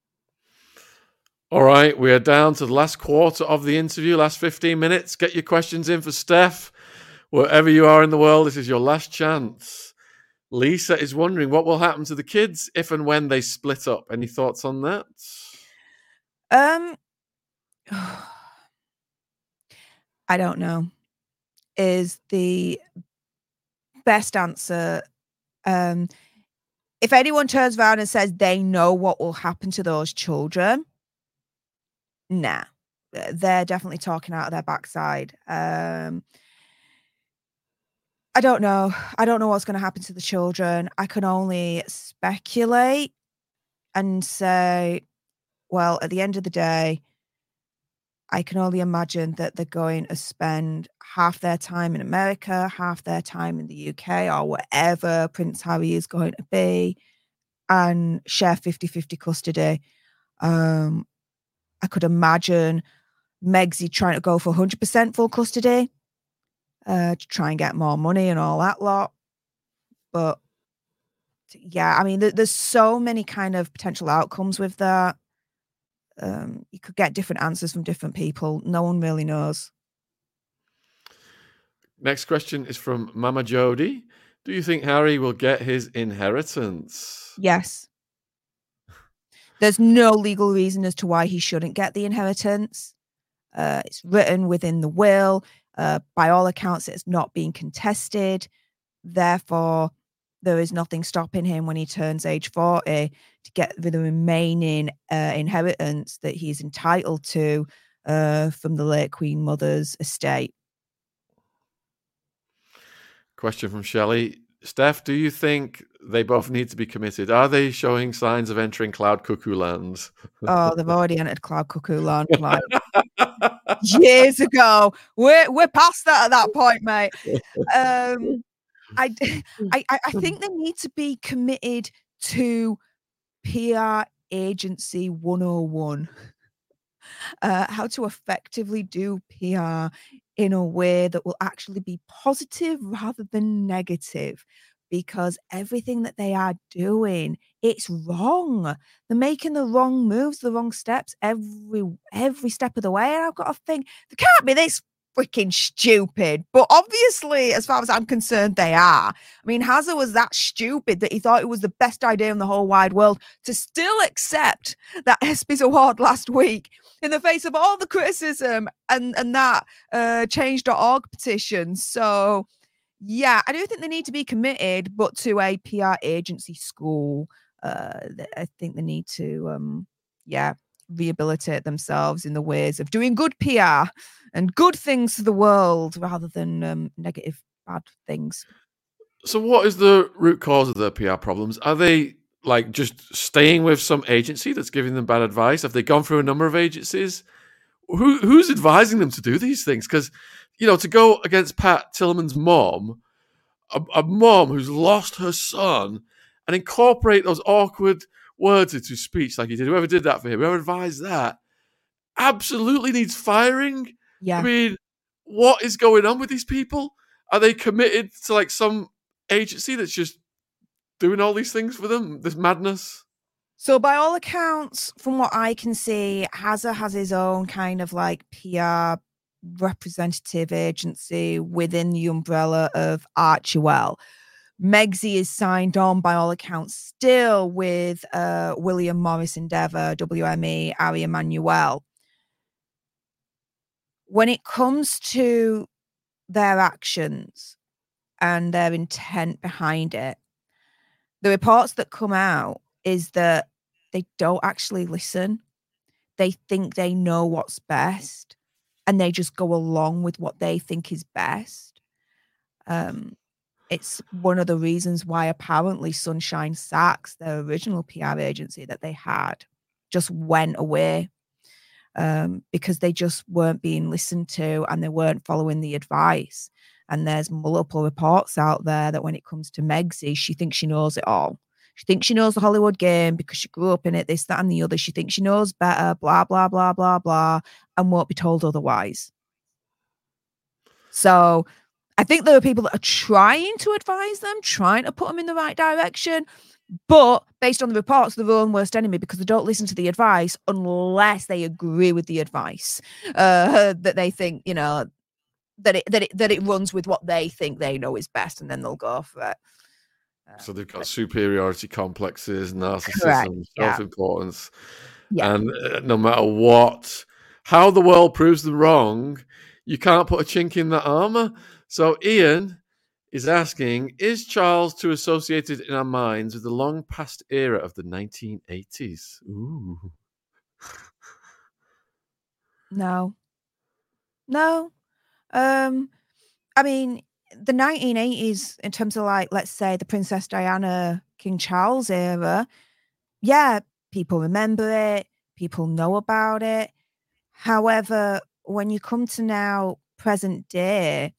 Speaker 4: All right, we are down to the last quarter of the interview, last fifteen minutes. Get your questions in for Steph. Wherever you are in the world, this is your last chance. Lisa is wondering what will happen to the kids if and when they split up. Any thoughts on that?
Speaker 5: Um... I don't know, is the best answer. Um, if anyone turns around and says they know what will happen to those children, nah, they're definitely talking out of their backside. Um, I don't know. I don't know what's going to happen to the children. I can only speculate and say, well, at the end of the day, I can only imagine that they're going to spend half their time in America, half their time in the U K or wherever Prince Harry is going to be, and share fifty-fifty custody. Um, I could imagine Megsy trying to go for one hundred percent full custody uh, to try and get more money and all that lot. But yeah, I mean, th- there's so many kind of potential outcomes with that. Um, you could get different answers from different people. No one really knows.
Speaker 4: Next question is from Mama Jody. Do you think Harry will get his inheritance?
Speaker 5: Yes. There's no legal reason as to why he shouldn't get the inheritance. Uh, it's written within the will. Uh, by all accounts, it's not being contested. Therefore, there is nothing stopping him when he turns age forty to get the remaining uh, inheritance that he's entitled to uh, from the late Queen Mother's estate.
Speaker 4: Question from Shelley. Steph, do you think they both need to be committed? Are they showing signs of entering cloud cuckoo land?
Speaker 5: Oh, they've already entered cloud cuckoo land like years ago. We're we're past that at that point, mate. Um, I, I I think they need to be committed to P R agency one oh one. Uh, how to effectively do P R in a way that will actually be positive rather than negative, because everything that they are doing, it's wrong. They're making the wrong moves, the wrong steps every every step of the way. And I've got to think, they can't be this freaking stupid. But obviously, as far as I'm concerned, they are. I mean, Hazard was that stupid that he thought it was the best idea in the whole wide world to still accept that ESPYs award last week in the face of all the criticism and, and that uh, change dot org petition. So, yeah, I do think they need to be committed, but to a P R agency school. Uh, I think they need to, um, yeah, rehabilitate themselves in the ways of doing good P R and good things for the world rather than um, negative, bad things.
Speaker 4: So what is the root cause of their P R problems? Are they like just staying with some agency that's giving them bad advice? Have they gone through a number of agencies? Who Who's advising them to do these things? Because, you know, to go against Pat Tillman's mom, a, a mom who's lost her son, and incorporate those awkward words into speech like he did, whoever did that for him, whoever advised that, absolutely needs firing.
Speaker 5: Yeah.
Speaker 4: I mean, what is going on with these people? Are they committed to like some agency that's just doing all these things for them? This madness?
Speaker 5: So by all accounts, from what I can see, Hazza has his own kind of like P R representative agency within the umbrella of Archewell. Megsy is signed on, by all accounts, still with uh, William Morris Endeavour, W M E, Ari Emanuel. When it comes to their actions and their intent behind it, the reports that come out is that they don't actually listen. They think they know what's best, and they just go along with what they think is best. Um, it's one of the reasons why apparently Sunshine Sachs, their original P R agency that they had, just went away um, because they just weren't being listened to and they weren't following the advice. And there's multiple reports out there that when it comes to Megsy, she thinks she knows it all. She thinks she knows the Hollywood game because she grew up in it, this, that, and the other. She thinks she knows better, blah, blah, blah, blah, blah, and won't be told otherwise. So I think there are people that are trying to advise them, trying to put them in the right direction, but based on the reports, they're their own worst enemy because they don't listen to the advice unless they agree with the advice uh, that they think, you know, that it, that it, that it runs with what they think they know is best, and then they'll go for it.
Speaker 4: So they've got superiority complexes, narcissism,
Speaker 5: Correct, yeah.
Speaker 4: self-importance.
Speaker 5: Yeah.
Speaker 4: And uh, no matter what, how the world proves them wrong, you can't put a chink in that armor. So Ian is asking, is Charles too associated in our minds with the long past era of the nineteen eighties? Ooh.
Speaker 5: No. No. Um, I mean, the nineteen eighties, in terms of like, let's say the Princess Diana, King Charles era, yeah, people remember it, people know about it. However, when you come to now, present day,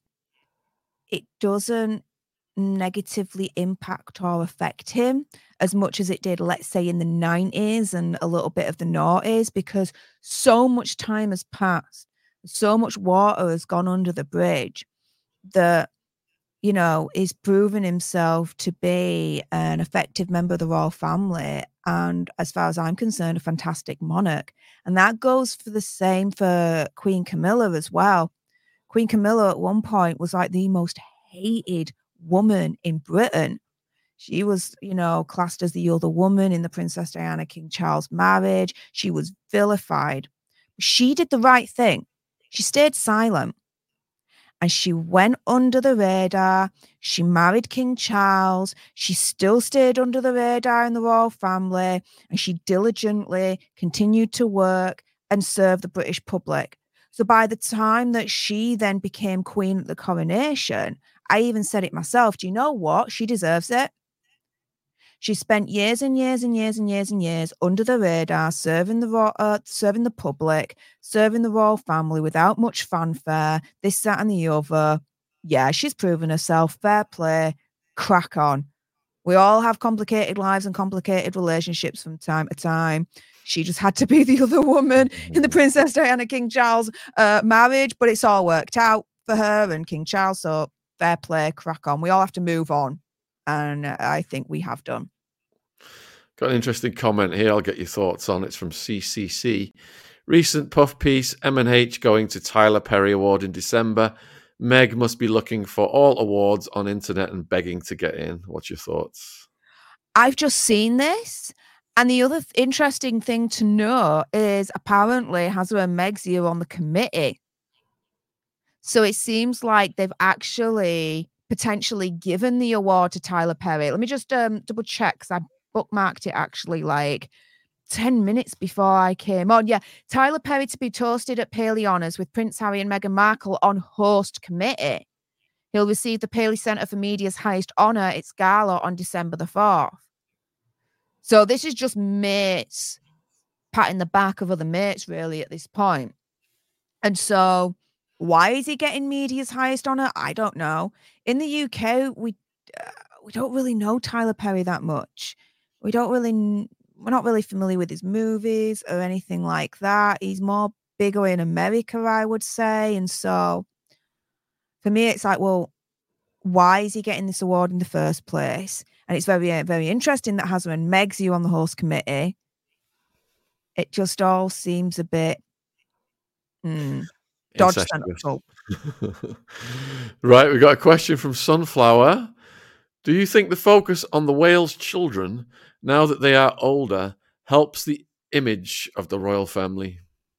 Speaker 5: it doesn't negatively impact or affect him as much as it did, let's say, in the nineties and a little bit of the noughties, because so much time has passed, so much water has gone under the bridge that, you know, he's proven himself to be an effective member of the royal family and, as far as I'm concerned, a fantastic monarch. And that goes for the same for Queen Camilla as well. Queen Camilla at one point was like the most hated woman in Britain. She was, you know, classed as the other woman in the Princess Diana King Charles marriage. She was vilified. She did the right thing. She stayed silent. And she went under the radar. She married King Charles. She still stayed under the radar in the royal family. And she diligently continued to work and serve the British public. So by the time that she then became queen at the coronation, I even said it myself, do you know what? She deserves it. She spent years and years and years and years and years under the radar, serving the uh, serving the public, serving the royal family without much fanfare, this, that, and the other. Yeah, she's proven herself. Fair play. Crack on. We all have complicated lives and complicated relationships from time to time. She just had to be the other woman in the Princess Diana King Charles uh, marriage, but it's all worked out for her and King Charles. So fair play, crack on. We all have to move on. And uh, I think we have done.
Speaker 4: Got an interesting comment here. I'll get your thoughts on. It's from C C C. Recent puff piece, M and H going to Tyler Perry Award in December. Meg must be looking for all awards on internet and begging to get in. What's your thoughts?
Speaker 5: I've just seen this. And the other th- interesting thing to know is apparently Hazza and Megsy are on the committee. So it seems like they've actually potentially given the award to Tyler Perry. Let me just um, double check because I bookmarked it actually like ten minutes before I came on. Yeah, Tyler Perry to be toasted at Paley Honours with Prince Harry and Meghan Markle on host committee. He'll receive the Paley Centre for Media's highest honour, its gala, on December the fourth. So this is just mates patting the back of other mates, really, at this point. And so why is he getting media's highest honour? I don't know. In the U K, we uh, we don't really know Tyler Perry that much. We don't really, we're not really familiar with his movies or anything like that. He's more bigger in America, I would say. And so for me, it's like, well, why is he getting this award in the first place? And it's very, very interesting that Hazza and Megsy on the host committee. It just all seems a bit mm, dodge central.
Speaker 4: Right, we got a question from Sunflower. Do you think the focus on the Wales children, now that they are older, helps the image of the royal family?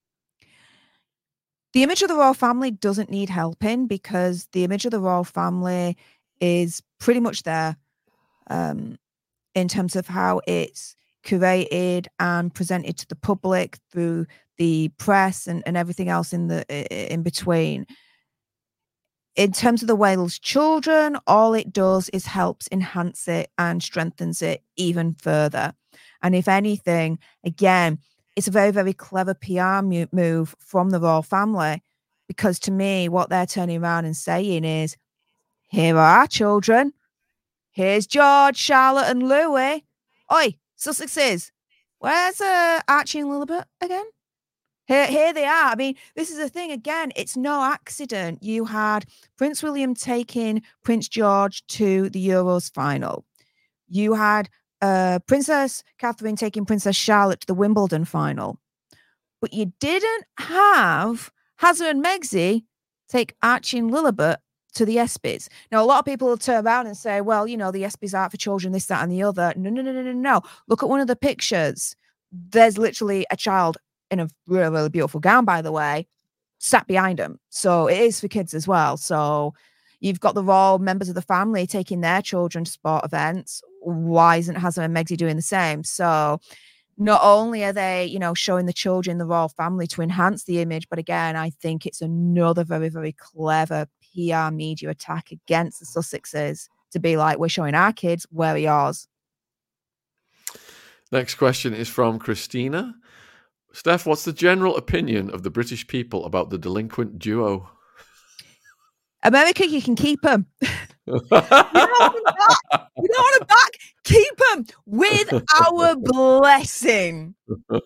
Speaker 5: The image of the royal family doesn't need helping because the image of the royal family is pretty much there um, in terms of how it's curated and presented to the public through the press and, and everything else in the in between. In terms of the Wales children, all it does is helps enhance it and strengthens it even further. And if anything, again, it's a very, very clever P R move from the royal family, because to me, what they're turning around and saying is, here are our children. Here's George, Charlotte and Louis. Oi, Sussexes, where's uh, Archie and Lilibet again? Here, here they are. I mean, this is the thing. Again, it's no accident. You had Prince William taking Prince George to the Euros final. You had uh, Princess Catherine taking Princess Charlotte to the Wimbledon final. But you didn't have Hazza and Megsy take Archie and Lilibet to the ESPYs. Now, a lot of people will turn around and say, well, you know, the ESPYs aren't for children, this, that, and the other. No, no, no, no, no, no. Look at one of the pictures. There's literally a child in a really, really beautiful gown, by the way, sat behind him. So it is for kids as well. So you've got the royal members of the family taking their children to sport events. Why isn't Hazza and Megsy doing the same? So not only are they, you know, showing the children the royal family to enhance the image, but again, I think it's another very, very clever P R media attack against the Sussexes to be like, we're showing our kids where are yours.
Speaker 4: Next question is from Christina. Steph, what's the general opinion of the British people about the delinquent duo?
Speaker 5: America, you can keep them. You don't want them back. You don't want them back. Keep them with our blessing.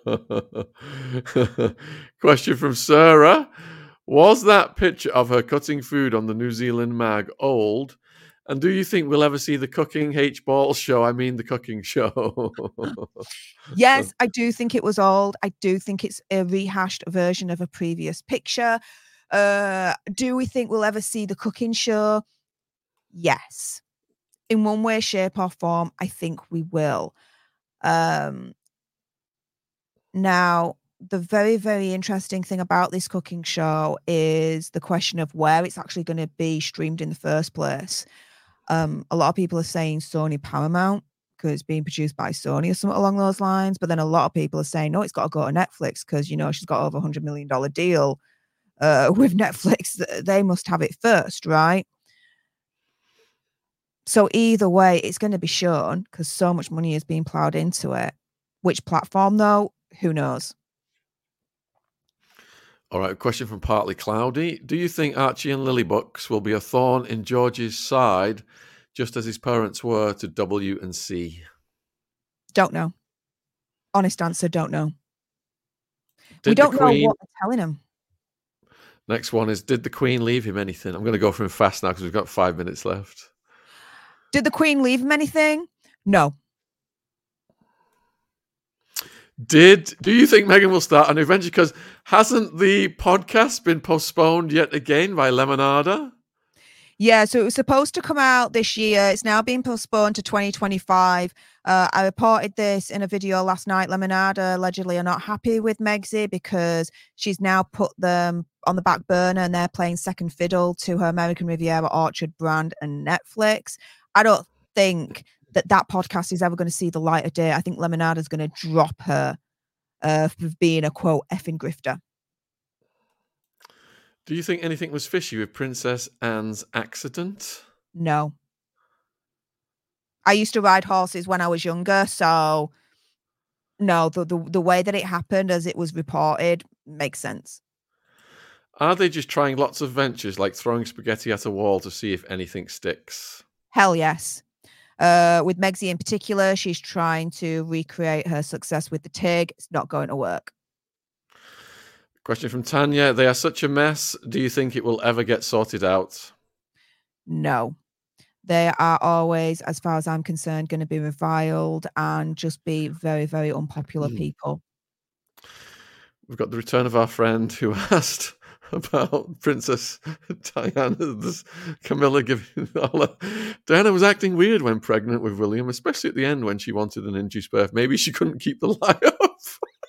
Speaker 4: Question from Sarah. Was that picture of her cutting food on the New Zealand mag old? And do you think we'll ever see the Cooking H Ball show? I mean, the cooking show.
Speaker 5: Yes, I do think it was old. I do think it's a rehashed version of a previous picture. Uh, do we think we'll ever see the cooking show? Yes. In one way, shape, or form, I think we will. Um, now, the very, very interesting thing about this cooking show is the question of where it's actually going to be streamed in the first place. Um, a lot of people are saying Sony Paramount because it's being produced by Sony or something along those lines. But then a lot of people are saying, no, it's got to go to Netflix because, you know, she's got over a one hundred million dollars deal uh, with Netflix. They must have it first, right? So either way, it's going to be shown because so much money is being plowed into it. Which platform, though? Who knows?
Speaker 4: All right, a question from Partly Cloudy. Do you think Archie and Lily Bucks will be a thorn in George's side, just as his parents were to W and C?
Speaker 5: Don't know. Honest answer, don't know.
Speaker 4: Did
Speaker 5: we don't
Speaker 4: Queen...
Speaker 5: know what they're telling him.
Speaker 4: Next one is, did the Queen leave him anything? I'm going to go for him fast now because we've got five minutes left.
Speaker 5: Did the Queen leave him anything? No.
Speaker 4: Did do you think Meghan will start a new venture? Because hasn't the podcast been postponed yet again by Lemonada?
Speaker 5: Yeah, so it was supposed to come out this year. It's now been postponed to twenty twenty-five. Uh, I reported this in a video last night. Lemonada allegedly are not happy with Megsy because she's now put them on the back burner and they're playing second fiddle to her American Riviera Orchard brand and Netflix. I don't think that that podcast is ever going to see the light of day. I think Lemonada is going to drop her uh, for being a quote effing grifter.
Speaker 4: Do you think anything was fishy with Princess Anne's accident?
Speaker 5: No. I used to ride horses when I was younger, so no, the, the the way that it happened as it was reported makes sense.
Speaker 4: Are they just trying lots of ventures, like throwing spaghetti at a wall to see if anything sticks?
Speaker 5: Hell yes. Uh, with Megxie in particular, she's trying to recreate her success with the Tig. It's not going to work.
Speaker 4: Question from Tanya. They are such a mess. Do you think it will ever get sorted out?
Speaker 5: No. They are always, as far as I'm concerned, going to be reviled and just be very, very unpopular
Speaker 4: Mm.
Speaker 5: people.
Speaker 4: We've got the return of our friend who asked about Princess Diana's Camilla giving all her- Diana was acting weird when pregnant with William, especially at the end when she wanted an induced birth. Maybe she couldn't keep the lie up.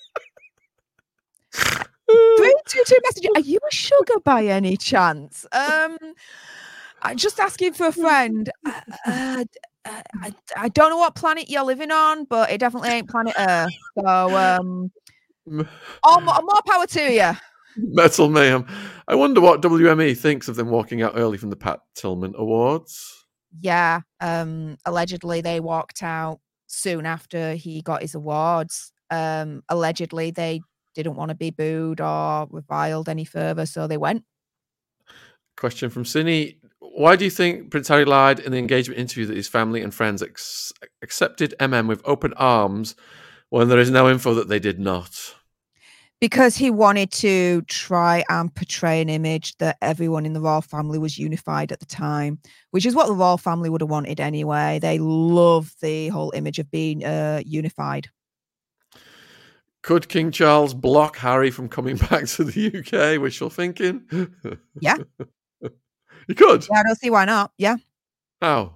Speaker 5: Three two two message. Are you a sugar by any chance? Um, I'm just asking for a friend. Uh, uh, uh, I, I don't know what planet you're living on, but it definitely ain't planet Earth. So, um, all more, more power to you.
Speaker 4: Metal Mayhem. I wonder what W M E thinks of them walking out early from the Pat Tillman Awards.
Speaker 5: Yeah. Um, allegedly, they walked out soon after he got his awards. Um, allegedly, they didn't want to be booed or reviled any further, so they went.
Speaker 4: Question from Cine. Why do you think Prince Harry lied in the engagement interview that his family and friends ex- accepted M M with open arms when there is no info that they did not?
Speaker 5: Because he wanted to try and portray an image that everyone in the royal family was unified at the time, which is what the royal family would have wanted anyway. They love the whole image of being uh, unified.
Speaker 4: Could King Charles block Harry from coming back to the U K? Wishful thinking.
Speaker 5: Yeah.
Speaker 4: He could.
Speaker 5: Yeah, I don't see why not. Yeah.
Speaker 4: How?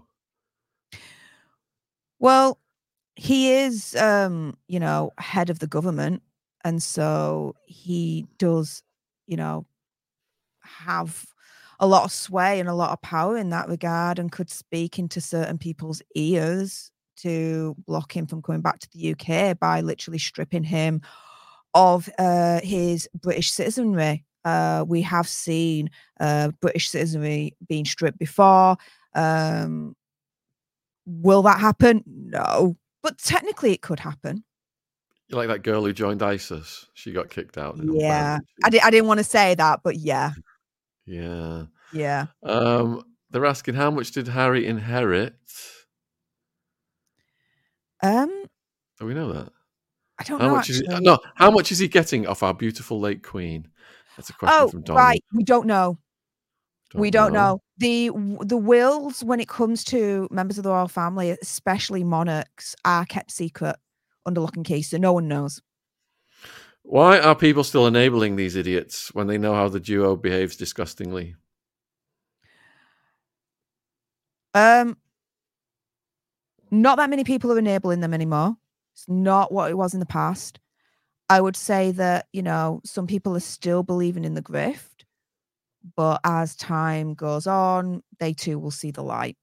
Speaker 5: Well, he is, um, you know, head of the government. And so he does, you know, have a lot of sway and a lot of power in that regard and could speak into certain people's ears to block him from coming back to the U K by literally stripping him of uh, his British citizenry. Uh, we have seen uh, British citizenry being stripped before. Um, will that happen? No. But technically it could happen.
Speaker 4: You like that girl who joined ISIS? She got kicked out.
Speaker 5: Yeah. I, di- I didn't want to say that, but yeah.
Speaker 4: Yeah.
Speaker 5: Yeah.
Speaker 4: Um, they're asking, how much did Harry inherit?
Speaker 5: Um,
Speaker 4: Do we know that?
Speaker 5: I don't
Speaker 4: How
Speaker 5: know.
Speaker 4: much is he,
Speaker 5: actually.
Speaker 4: no, how much is he getting off our beautiful late queen? That's a question
Speaker 5: Oh,
Speaker 4: from Donald.
Speaker 5: right. We don't know.
Speaker 4: Don't
Speaker 5: we don't know. The the wills, when it comes to members of the royal family, especially monarchs, are kept secret under lock and key, so no one knows.
Speaker 4: Why are people still enabling these idiots when they know how the duo behaves disgustingly?
Speaker 5: Um, not that many people are enabling them anymore. It's not what it was in the past. I would say that, you know, some people are still believing in the grift, but as time goes on, they too will see the light.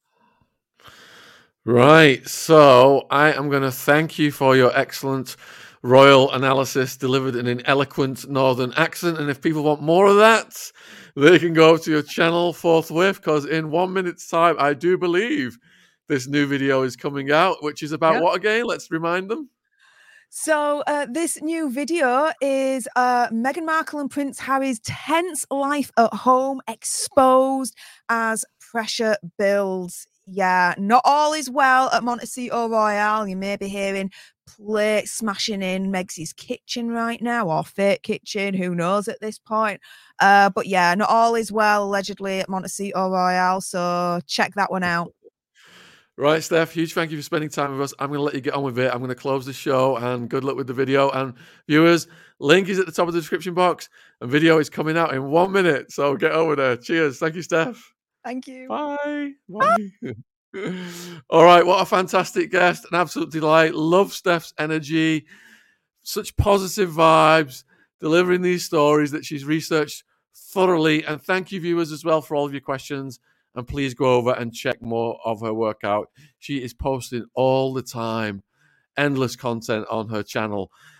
Speaker 4: Right. So I am going to thank you for your excellent royal analysis delivered in an eloquent northern accent. And if people want more of that, they can go to your channel forthwith, because in one minute's time, I do believe this new video is coming out, which is about
Speaker 5: Yep.
Speaker 4: what again? Let's remind them.
Speaker 5: So uh, this new video is uh, Meghan Markle and Prince Harry's tense life at home exposed as pressure builds. Yeah, not all is well at Montecito Royale. You may be hearing plates smashing in Megxie's kitchen right now, or fake kitchen, who knows at this point. Uh, but yeah, not all is well allegedly at Montecito Royale, so check that one out.
Speaker 4: Right, Steph, huge thank you for spending time with us. I'm going to let you get on with it. I'm going to close the show, and good luck with the video. And viewers, link is at the top of the description box, and video is coming out in one minute, so get over there. Cheers. Thank you, Steph.
Speaker 5: Thank you.
Speaker 4: Bye. Bye. All right, what a fantastic guest. An absolute delight. Love Steph's energy. Such positive vibes, delivering these stories that she's researched thoroughly. And thank you, viewers, as well, for all of your questions. And please go over and check more of her work out. She is posting all the time, endless content on her channel.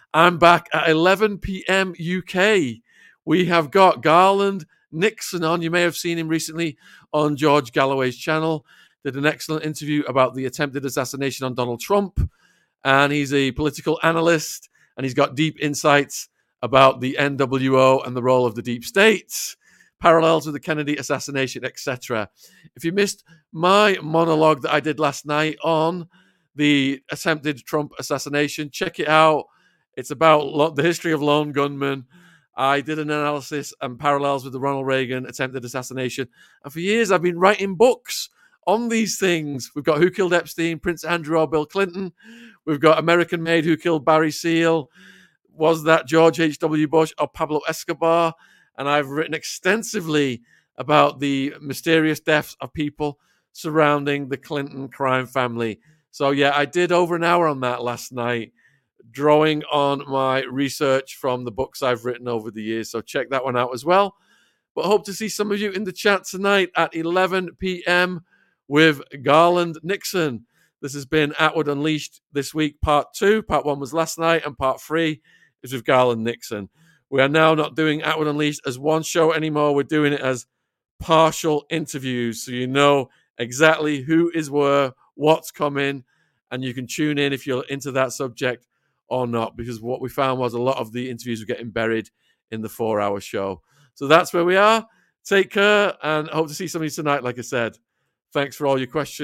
Speaker 4: I'm back at eleven p.m. U K. We have got Garland Nixon on. You may have seen him recently on George Galloway's channel. Did an excellent interview about the attempted assassination on Donald Trump. And he's a political analyst, and he's got deep insights about the N W O and the role of the deep states, parallels with the Kennedy assassination, et cetera. If you missed my monologue that I did last night on the attempted Trump assassination, check it out. It's about lo- the history of lone gunmen. I did an analysis and parallels with the Ronald Reagan attempted assassination. And for years, I've been writing books on these things. We've got Who Killed Epstein, Prince Andrew or Bill Clinton. We've got American Made, Who Killed Barry Seal. Was that George H W. Bush or Pablo Escobar? And I've written extensively about the mysterious deaths of people surrounding the Clinton crime family. So yeah, I did over an hour on that last night, drawing on my research from the books I've written over the years. So check that one out as well. But hope to see some of you in the chat tonight at eleven p.m. with Garland Nixon. This has been Atwood Unleashed this week, part two. Part one was last night, and part three is with Garland Nixon. We are now not doing Atwood Unleashed as one show anymore. We're doing it as partial interviews, so you know exactly who is where, what's coming, and you can tune in if you're into that subject or not, because what we found was a lot of the interviews were getting buried in the four-hour show. So that's where we are. Take care, and hope to see some of you tonight, like I said. Thanks for all your questions.